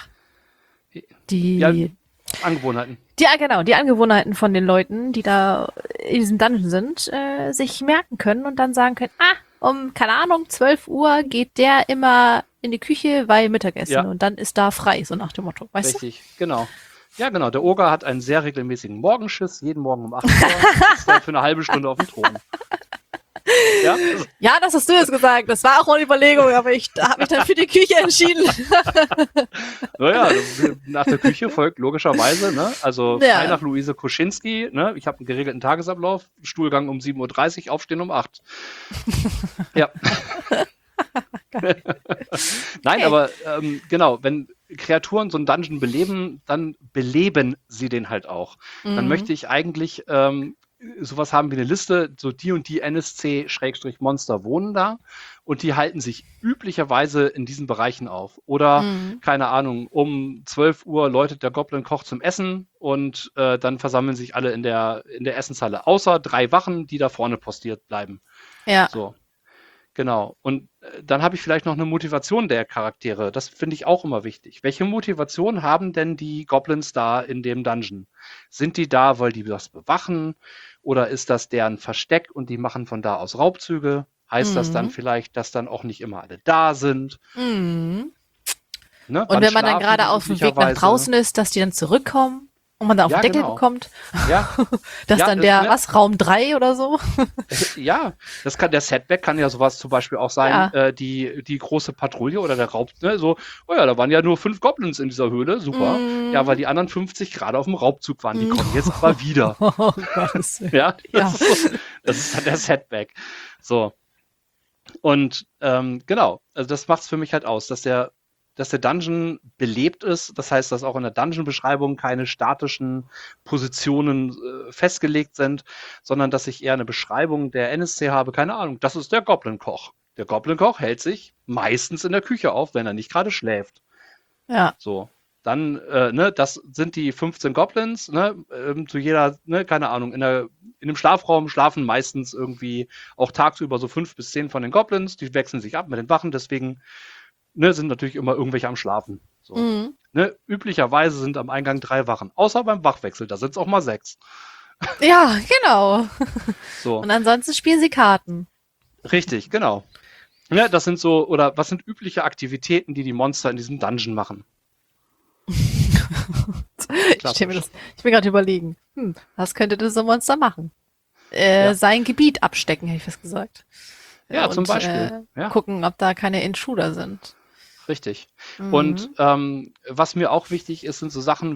Angewohnheiten. Die Angewohnheiten von den Leuten, die da in diesem Dungeon sind, sich merken können und dann sagen können, um, keine Ahnung, 12 Uhr geht der immer in die Küche, weil Mittagessen und dann ist da frei, so nach dem Motto, weißt du? Richtig, genau. Ja, genau. Der Oger hat einen sehr regelmäßigen Morgenschiss, jeden Morgen um 8 Uhr, ist dann für eine halbe Stunde auf dem Thron. Ja, das hast du jetzt gesagt. Das war auch eine Überlegung, aber ich habe mich dann für die Küche entschieden. Naja, nach der Küche folgt logischerweise, ne? Also frei nach Luise Koschinski, ne? Ich habe einen geregelten Tagesablauf, Stuhlgang um 7:30 Uhr, Aufstehen um 8. Ja. Nein, aber genau, wenn Kreaturen so einen Dungeon beleben, dann beleben sie den halt auch. Dann möchte ich eigentlich sowas haben wie eine Liste, so die und die NSC-Monster wohnen da und die halten sich üblicherweise in diesen Bereichen auf. Oder, keine Ahnung, um 12 Uhr läutet der Goblin-Koch zum Essen und dann versammeln sich alle in der Essenshalle, außer 3 Wachen, die da vorne postiert bleiben. Ja. So. Genau. Und dann habe ich vielleicht noch eine Motivation der Charaktere. Das finde ich auch immer wichtig. Welche Motivation haben denn die Goblins da in dem Dungeon? Sind die da, weil die das bewachen? Oder ist das deren Versteck und die machen von da aus Raubzüge? Heißt das dann vielleicht, dass dann auch nicht immer alle da sind? Ne? Und wenn man dann gerade auf dem Weg nach draußen ist, dass die dann zurückkommen? Und man dann auf den Deckel bekommt. Ja. Das dann Raum 3 oder so? Ja, der Setback kann ja sowas zum Beispiel auch sein, die große Patrouille oder der Raub, ne, so, oh ja, da waren ja nur 5 Goblins in dieser Höhle, super. Ja, weil die anderen 50 gerade auf dem Raubzug waren, die kommen jetzt aber wieder. Oh Gott. Ja, das ist dann der Setback. So. Und genau, also das macht es für mich halt aus, dass der Dungeon belebt ist. Das heißt, dass auch in der Dungeon-Beschreibung keine statischen Positionen festgelegt sind, sondern dass ich eher eine Beschreibung der NSC habe. Keine Ahnung, das ist der Goblin-Koch. Der Goblin-Koch hält sich meistens in der Küche auf, wenn er nicht gerade schläft. Ja. So. Dann, das sind die 15 Goblins, ne, zu jeder, ne, keine Ahnung, in dem Schlafraum schlafen meistens irgendwie auch tagsüber so 5 bis 10 von den Goblins, die wechseln sich ab mit den Wachen, deswegen sind natürlich immer irgendwelche am Schlafen. So. Ne, üblicherweise sind am Eingang 3 Wachen, außer beim Wachwechsel, da sind es auch mal 6. Ja, genau. So. Und ansonsten spielen sie Karten. Richtig, genau. Ja, das sind so, oder was sind übliche Aktivitäten, die Monster in diesem Dungeon machen? Ich bin gerade überlegen, was könnte das so ein Monster machen? Sein Gebiet abstecken, hätte ich fast gesagt. Ja, zum und Beispiel. Ja, gucken, ob da keine Intruder sind. richtig. Und Mhm. was mir auch wichtig ist, sind so Sachen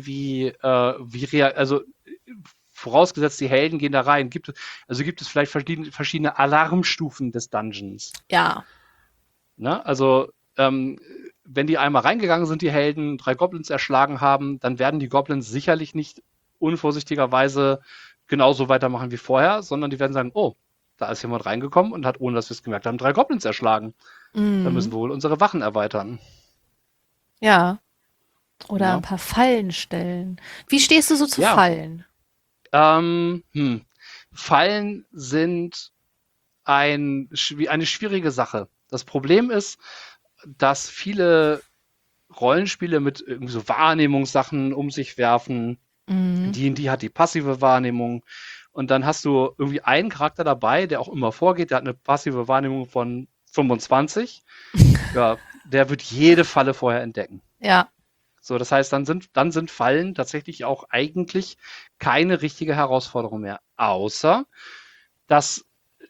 also vorausgesetzt, die Helden gehen da rein, gibt es vielleicht verschiedene Alarmstufen des Dungeons. Ja. Ne? Also, wenn die einmal reingegangen sind, die Helden, 3 Goblins erschlagen haben, dann werden die Goblins sicherlich nicht unvorsichtigerweise genauso weitermachen wie vorher, sondern die werden sagen, oh, da ist jemand reingekommen und hat, ohne dass wir es gemerkt haben, 3 Goblins erschlagen. Da müssen Mhm. wir wohl unsere Wachen erweitern. Ja. Oder ein Ne? paar Fallen stellen. Wie stehst du so zu Ja, Fallen? ähm, hm. Fallen sind eine schwierige Sache. Das Problem ist, dass viele Rollenspiele mit irgendwie so Wahrnehmungssachen um sich werfen. Mhm. D&D hat die passive Wahrnehmung. Und dann hast du irgendwie einen Charakter dabei, der auch immer vorgeht, der hat eine passive Wahrnehmung von 25. Ja, der wird jede Falle vorher entdecken. Ja. So, das heißt, dann sind Fallen tatsächlich auch eigentlich keine richtige Herausforderung mehr. Außer, dass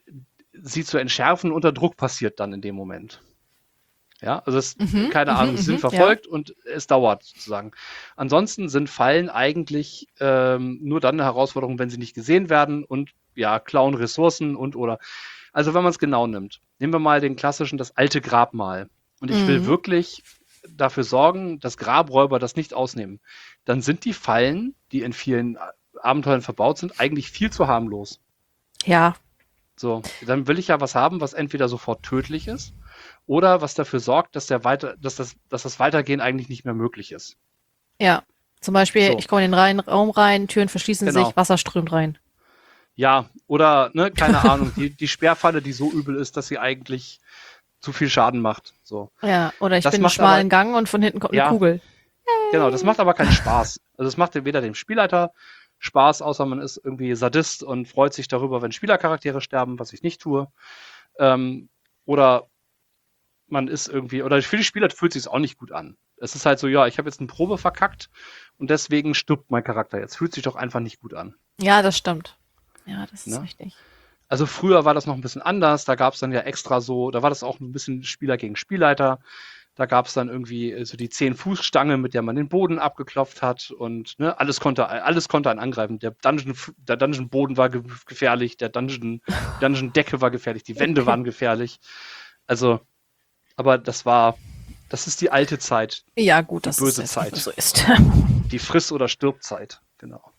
sie zu entschärfen unter Druck passiert dann in dem Moment. Ja, also Mhm, keine Ahnung, sie sind ja. verfolgt und es dauert sozusagen. Ansonsten sind Fallen eigentlich nur dann eine Herausforderung, wenn sie nicht gesehen werden und ja, klauen Ressourcen also wenn man es genau nimmt. Nehmen wir mal den klassischen, das alte Grabmal. Und ich will Mhm. wirklich dafür sorgen, dass Grabräuber das nicht ausnehmen. Dann sind die Fallen, die in vielen Abenteuern verbaut sind, eigentlich viel zu harmlos. Ja. So, dann will ich ja was haben, was entweder sofort tödlich ist oder was dafür sorgt, dass das Weitergehen eigentlich nicht mehr möglich ist. Ja. Zum Beispiel, So, ich komme in den Raum rein, Türen verschließen sich, genau. Wasser strömt rein. Ja, oder, ne, keine Ahnung, die Sperrfalle, die so übel ist, dass sie eigentlich zu viel Schaden macht. So. Ja. Oder ich Das bin im macht aber, schmalen Gang und von hinten kommt eine ja, Kugel. genau, das macht aber keinen Spaß. Also es macht weder dem Spielleiter Spaß, außer man ist irgendwie Sadist und freut sich darüber, wenn Spielercharaktere sterben, was ich nicht tue. Ähm, oder man ist irgendwie, oder für die Spieler fühlt sich auch nicht gut an. Es ist halt so, ja, ich habe jetzt eine Probe verkackt und deswegen stirbt mein Charakter jetzt. Fühlt sich doch einfach nicht gut an. Ja, das stimmt. Ja, das ist Ne? richtig. Also früher war das noch ein bisschen anders, da gab es dann ja extra so, da war das auch ein bisschen Spieler gegen Spielleiter. Da gab es dann irgendwie so die 10-Fuß-Stange, mit der man den Boden abgeklopft hat und ne, alles konnte einen angreifen. Der Dungeon-Boden war gefährlich, die Dungeon-Decke war gefährlich, die Wände waren gefährlich. Also, aber das ist die alte Zeit, Ja, gut, die dass es böse jetzt nicht mehr Zeit, so ist. die Friss- oder Stirb-Zeit, genau.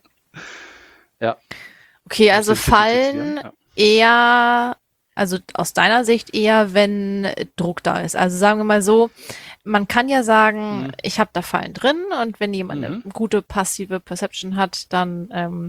Ja, Okay, muss also den Titel fixieren. Fallen Ja. eher, also aus deiner Sicht eher, wenn Druck da ist. Also sagen wir mal so, man kann ja sagen, Mhm. ich habe da Fallen drin und wenn jemand eine Mhm. gute passive Perception hat, dann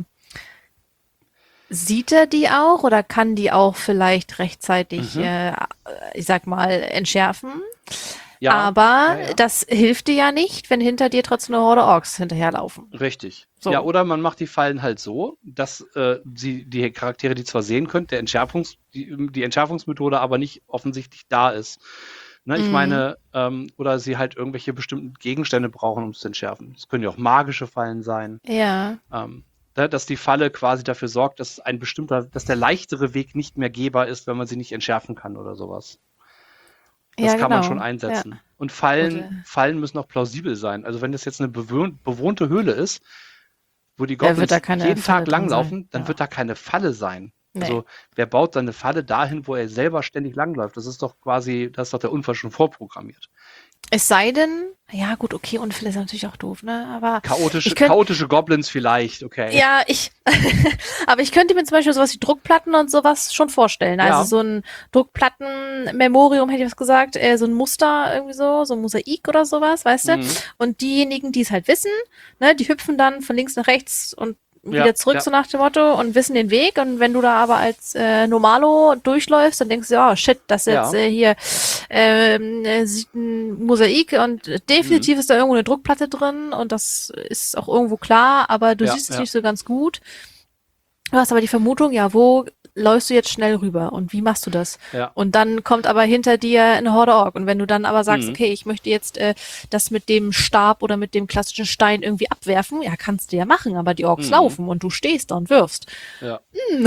sieht er die auch oder kann die auch vielleicht rechtzeitig, Mhm. ich sag mal, entschärfen. Ja, Aber ja, ja. das hilft dir ja nicht, wenn hinter dir trotzdem eine Horde Orks hinterherlaufen. Richtig. Ja, So. oder man macht die Fallen halt so, dass die Charaktere die zwar sehen können, die Entschärfungsmethode aber nicht offensichtlich da ist. Ne, ich Mhm. meine, oder sie halt irgendwelche bestimmten Gegenstände brauchen, um es zu entschärfen. Es können ja auch magische Fallen sein. Ja. Ähm, dass die Falle quasi dafür sorgt, dass der leichtere Weg nicht mehr gehbar ist, wenn man sie nicht entschärfen kann oder sowas. Das Ja, kann man schon genau. Ja. einsetzen. Und Oder Fallen müssen auch plausibel sein. Also wenn das jetzt eine bewohnte Höhle ist, wo die wer wird da Goblins keine jeden Falle Tag drin sein? langlaufen, dann Ja. wird da keine Falle sein. Nee. Also wer baut seine Falle dahin, wo er selber ständig langläuft? Das ist doch der Unfall schon vorprogrammiert. Es sei denn, ja gut, okay, Unfälle sind natürlich auch doof, ne? Aber ich Chaotische, könnte, chaotische Goblins vielleicht, okay. ja, aber ich könnte mir zum Beispiel sowas wie Druckplatten und sowas schon vorstellen. Also Ja. so ein Druckplatten-Memorium, hätte ich was gesagt, so ein Muster irgendwie so ein Mosaik oder sowas, weißt du? Mhm. Und diejenigen, die es halt wissen, ne, die hüpfen dann von links nach rechts und Ja, wieder zurück, ja. so nach dem Motto, und wissen den Weg. Und wenn du da aber als Normalo durchläufst, dann denkst du, ja, oh, shit, das jetzt Ja. hier sieht ein Mosaik und Mhm. definitiv ist da irgendwo eine Druckplatte drin und das ist auch irgendwo klar, aber du Ja, siehst es ja. nicht so ganz gut. Du hast aber die Vermutung, ja, wo läufst du jetzt schnell rüber und wie machst du das? Ja. Und dann kommt aber hinter dir eine Horde Ork und wenn du dann aber sagst, Mhm. okay, ich möchte jetzt das mit dem Stab oder mit dem klassischen Stein irgendwie abwerfen, ja, kannst du ja machen, aber die Orks Mhm. laufen und du stehst da und wirfst. Ja.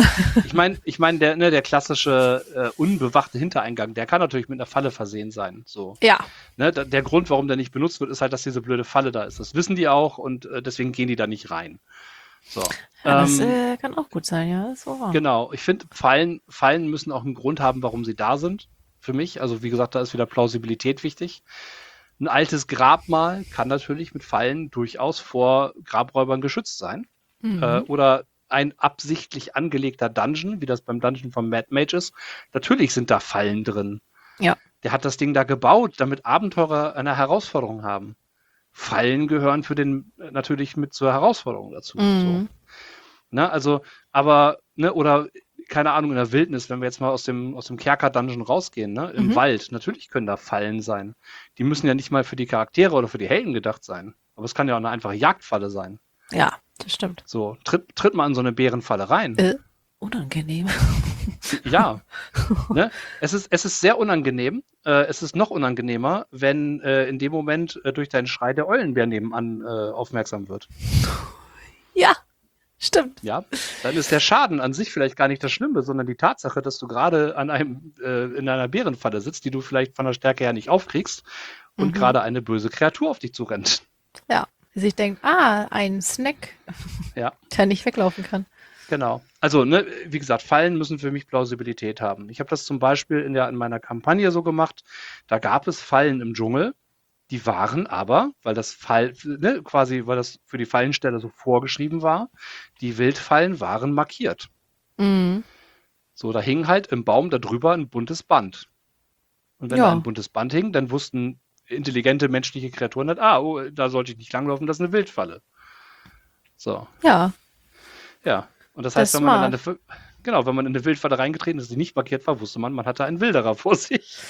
Ich meine, der klassische unbewachte Hintereingang, der kann natürlich mit einer Falle versehen sein. So. Ja, Ne, der Grund, warum der nicht benutzt wird, ist halt, dass diese blöde Falle da ist. Das wissen die auch und deswegen gehen die da nicht rein. So. ja das kann auch gut sein, ja, das ist wahr. Genau, ich finde, Fallen müssen auch einen Grund haben, warum sie da sind. Für mich. Also wie gesagt, da ist wieder Plausibilität wichtig. Ein altes Grabmal kann natürlich mit Fallen durchaus vor Grabräubern geschützt sein. Oder ein absichtlich angelegter Dungeon, wie das beim Dungeon von Mad Mage ist. Natürlich sind da Fallen drin. Ja. Der hat das Ding da gebaut, damit Abenteurer eine Herausforderung haben. Fallen gehören für den natürlich mit zur Herausforderung dazu. So. Ne, also, aber, ne, oder keine Ahnung, in der Wildnis, wenn wir jetzt mal aus dem Kerker-Dungeon rausgehen, ne, im Wald, natürlich können da Fallen sein. Die müssen ja nicht mal für die Charaktere oder für die Helden gedacht sein. Aber es kann ja auch eine einfache Jagdfalle sein. Ja, das stimmt. So, tritt mal in so eine Bärenfalle rein. Unangenehm. Ja. Ne? Es ist sehr unangenehm. Es ist noch unangenehmer, wenn in dem Moment durch deinen Schrei der Eulenbär nebenan aufmerksam wird. Ja, stimmt. Ja, dann ist der Schaden an sich vielleicht gar nicht das Schlimme, sondern die Tatsache, dass du gerade in einer Bärenfalle sitzt, die du vielleicht von der Stärke her nicht aufkriegst und gerade eine böse Kreatur auf dich zurennt. Ja, die sich denkt, ein Snack, Ja, der nicht weglaufen kann. genau. Also, ne, wie gesagt, Fallen müssen für mich Plausibilität haben. Ich habe das zum Beispiel in meiner Kampagne so gemacht, da gab es Fallen im Dschungel, die waren aber, weil das weil das für die Fallenstelle so vorgeschrieben war, die Wildfallen waren markiert. Mhm. So, da hing halt im Baum darüber ein buntes Band. Und wenn Ja. da ein buntes Band hing, dann wussten intelligente menschliche Kreaturen halt, da sollte ich nicht langlaufen, das ist eine Wildfalle. So, Ja, ja. Und das Das heißt, ist wenn man wenn man in eine Wildfalle reingetreten ist, die nicht markiert war, wusste man hatte einen Wilderer vor sich.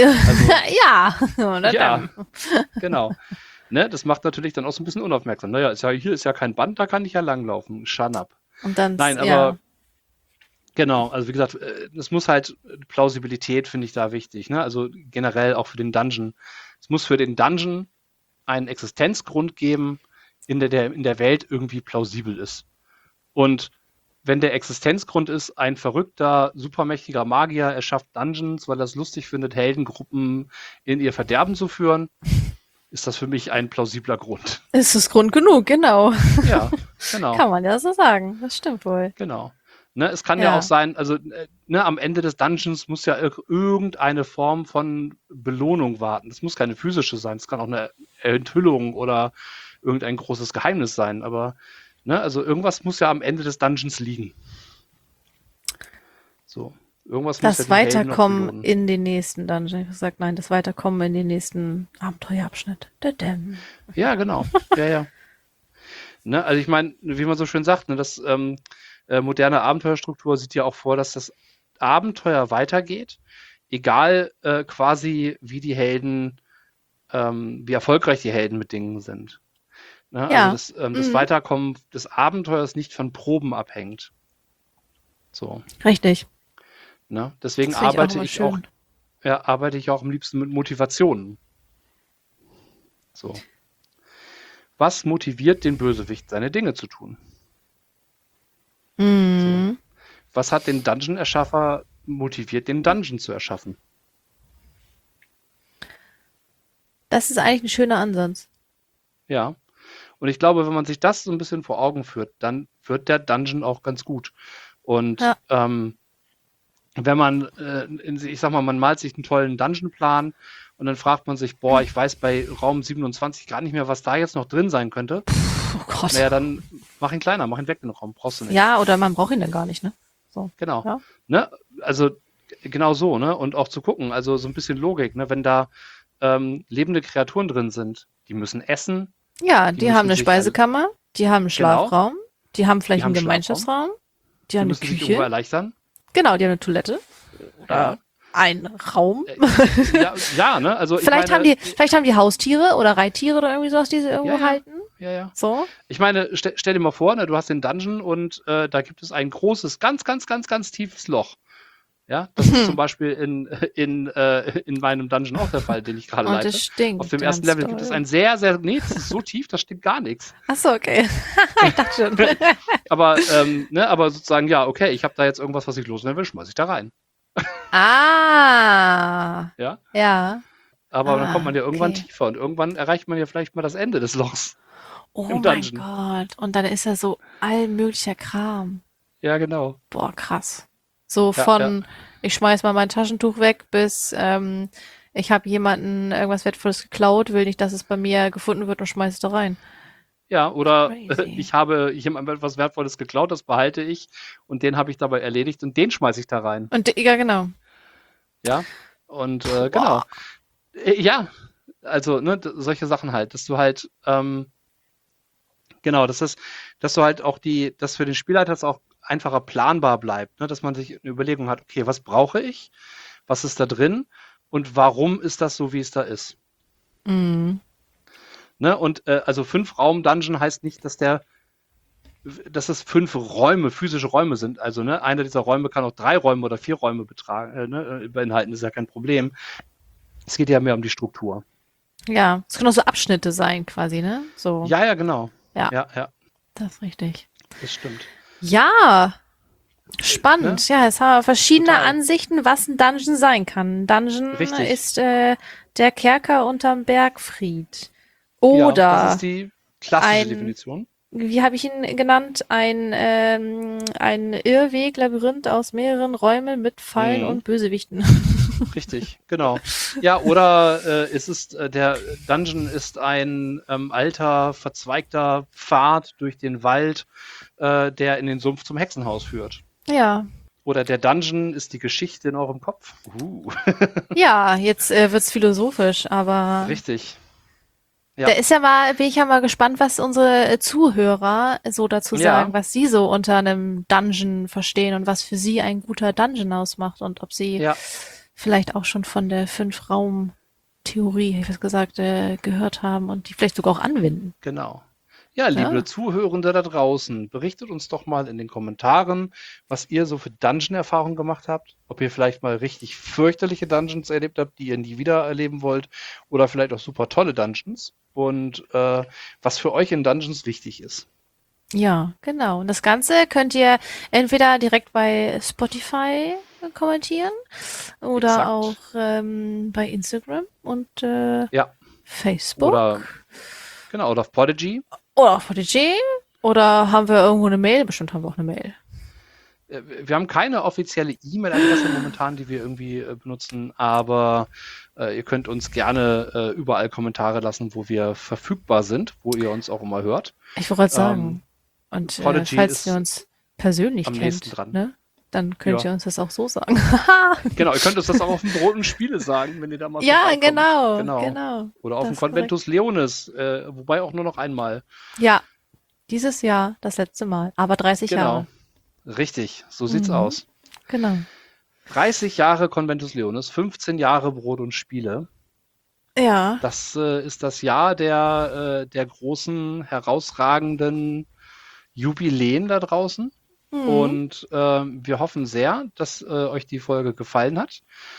ja. Oder Ja, dann. genau. Ne, das macht natürlich dann auch so ein bisschen unaufmerksam. Naja, hier ist ja kein Band, da kann ich ja langlaufen. Shut up. Und dann, Nein, aber genau, also wie gesagt, es muss halt Plausibilität, finde ich da wichtig. Ne? Also generell auch für den Dungeon. Es muss für den Dungeon einen Existenzgrund geben, in der Welt irgendwie plausibel ist. Und wenn der Existenzgrund ist, ein verrückter, supermächtiger Magier erschafft Dungeons, weil er es lustig findet, Heldengruppen in ihr Verderben zu führen, ist das für mich ein plausibler Grund. ist es Grund genug, genau. Ja, genau. Kann man ja so sagen. Das stimmt wohl. Genau. Ne, es kann ja Ja. auch sein, also am Ende des Dungeons muss ja irgendeine Form von Belohnung warten. Das muss keine physische sein, es kann auch eine Enthüllung oder irgendein großes Geheimnis sein, aber also irgendwas muss ja am Ende des Dungeons liegen. So, irgendwas muss Das ja die Helden noch Weiterkommen belohnen. in den nächsten Dungeon. Ich habe gesagt, nein, das Weiterkommen in den nächsten Abenteuerabschnitt. Dadam. Ja, genau. Ja, ja. Ne, also ich meine, wie man so schön sagt, das moderne Abenteuerstruktur sieht ja auch vor, dass das Abenteuer weitergeht, egal quasi wie die Helden, wie erfolgreich die Helden mit Dingen sind. Ne? Ja. Also das Weiterkommen des Abenteuers nicht von Proben abhängt. So. Richtig. Ne? Deswegen Das finde ich auch arbeite immer ich auch, schön. arbeite ich auch am liebsten mit Motivationen. So. Was motiviert den Bösewicht, seine Dinge zu tun? Mhm. Was hat den Dungeon-Erschaffer motiviert, den Dungeon zu erschaffen? Das ist eigentlich ein schöner Ansatz. Ja. Und ich glaube, wenn man sich das so ein bisschen vor Augen führt, dann wird der Dungeon auch ganz gut. Und Ja. wenn man, ich sag mal, man malt sich einen tollen Dungeon-Plan und dann fragt man sich, boah, ich weiß bei Raum 27 gar nicht mehr, was da jetzt noch drin sein könnte. Oh Gott. Naja, dann mach ihn kleiner, mach ihn weg, den Raum, brauchst du nicht. Ja, oder man braucht ihn dann gar nicht, ne? So. Genau. Ja. Ne? Also genau so, ne? Und auch zu gucken, also so ein bisschen Logik, ne? Wenn da lebende Kreaturen drin sind, die müssen essen, Ja, Die die müssen haben eine sich Speisekammer, die haben einen Schlafraum, die haben vielleicht Die haben einen einen Gemeinschaftsraum, die die haben eine müssen sich irgendwo Küche, erleichtern. genau, die haben eine Toilette oder Ja. einen Raum. Ja, ne? Also ich Vielleicht meine, haben die Haustiere oder Reittiere oder irgendwie sowas, die sie irgendwo Ja, ja. halten. ja. So? Ich meine, stell dir mal vor, ne, du hast den Dungeon und da gibt es ein großes, ganz, ganz, ganz, ganz tiefes Loch. Ja, das ist zum Beispiel in meinem Dungeon auch der Fall, den ich gerade Und es leite. stinkt Auf dem ganz ersten Level gibt es doll. ein sehr, sehr, nee, das ist so tief, das stimmt gar nichts. Achso, okay. Ich dachte schon. Aber sozusagen, ja, okay, ich habe da jetzt irgendwas, was ich loswerden will, schmeiß ich da rein. Ah. Ja, Ja. aber dann kommt man ja irgendwann Okay. tiefer und irgendwann erreicht man ja vielleicht mal das Ende des Lochs Oh im mein Dungeon. Gott. Und dann ist ja so allmöglicher Kram. Ja, genau. Boah, krass. So Ja. von, ich schmeiß mal mein Taschentuch weg, bis ich habe jemanden irgendwas Wertvolles geklaut, will nicht, dass es bei mir gefunden wird und schmeiß es da rein. Ja, oder Crazy. ich habe jemandem etwas Wertvolles geklaut, das behalte ich und den habe ich dabei erledigt und den schmeiße ich da rein. Und ja, genau. Ja, und Boah. genau. Ja, also ne, solche Sachen halt, dass du halt, genau, dass du halt auch dass für den Spielleiter das auch einfacher planbar bleibt, ne, dass man sich eine Überlegung hat, okay, was brauche ich, was ist da drin und warum ist das so, wie es da ist. Mhm. Ne? Und also 5-Raum-Dungeon heißt nicht, dass es 5 Räume, physische Räume sind. Also ne, einer dieser Räume kann auch 3 Räume oder 4 Räume beinhalten, das ist ja kein Problem. Es geht ja mehr um die Struktur. Ja, es können auch so Abschnitte sein, quasi, ne? So, Ja, genau. ja, Ja, das ist richtig. das stimmt. Ja, Ne? spannend. Ja, es haben wir verschiedene Total. Ansichten, was ein Dungeon sein kann. Ein Dungeon Richtig. ist der Kerker unterm Bergfried. Ja, das ist Oder die klassische ein, Definition. wie habe ich ihn genannt? Ein Irrweg, Labyrinth aus mehreren Räumen mit Fallen Mhm. und Bösewichten. Richtig, genau. Ja, oder der Dungeon ist ein alter, verzweigter Pfad durch den Wald, der in den Sumpf zum Hexenhaus führt. Ja, Oder der Dungeon ist die Geschichte in eurem Kopf. ja, jetzt wird's philosophisch, aber Richtig. da Ja. ist ja mal, bin ich ja mal gespannt, was unsere Zuhörer so dazu sagen, Ja, was sie so unter einem Dungeon verstehen und was für sie ein guter Dungeon ausmacht und ob sie ja, vielleicht auch schon von der Fünf-Raum-Theorie, hätte ich was gesagt, gehört haben und die vielleicht sogar auch anwenden. genau. Ja, liebe Ja, Zuhörende da draußen, berichtet uns doch mal in den Kommentaren, was ihr so für Dungeon-Erfahrungen gemacht habt. Ob ihr vielleicht mal richtig fürchterliche Dungeons erlebt habt, die ihr nie wieder erleben wollt. Oder vielleicht auch super tolle Dungeons. Und was für euch in Dungeons wichtig ist. ja, genau. Und das Ganze könnt ihr entweder direkt bei Spotify kommentieren oder auch Exakt. bei Instagram und Ja. Oder, Facebook. genau, oder auf Podigy. Oder auf VTG? Oder haben wir irgendwo eine Mail? Bestimmt haben wir auch eine Mail. Wir haben keine offizielle E-Mail-Adresse momentan, die wir irgendwie benutzen, aber ihr könnt uns gerne überall Kommentare lassen, wo wir verfügbar sind, wo ihr uns auch immer hört. Ich wollte gerade Ähm, sagen. Und Podigy falls ihr ist uns persönlich am nächsten kennt, dran. ne, dann könnt Ja, ihr uns das auch so sagen. genau. Ihr könnt uns das auch auf dem Brot und Spiele sagen, wenn ihr da mal Ja, vorbeikommt. genau, Genau. genau. Oder auf dem Das ist korrekt. Conventus Leonis, wobei auch nur noch einmal. Ja, dieses Jahr das letzte Mal, aber 30 Genau. Jahre. Richtig, so sieht's Mhm, aus. genau. 30 Jahre Conventus Leonis, 15 Jahre Brot und Spiele. Ja. Das ist das Jahr der großen, herausragenden Jubiläen da draußen. Mhm. Und wir hoffen sehr, dass euch die Folge gefallen hat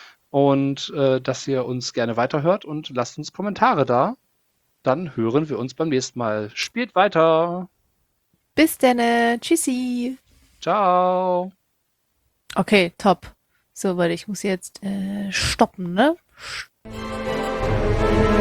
und dass ihr uns gerne weiterhört und lasst uns Kommentare da. Dann hören wir uns beim nächsten Mal. Spielt weiter. Bis denne. Tschüssi. Ciao. Okay, top. So, weil ich muss jetzt stoppen, ne?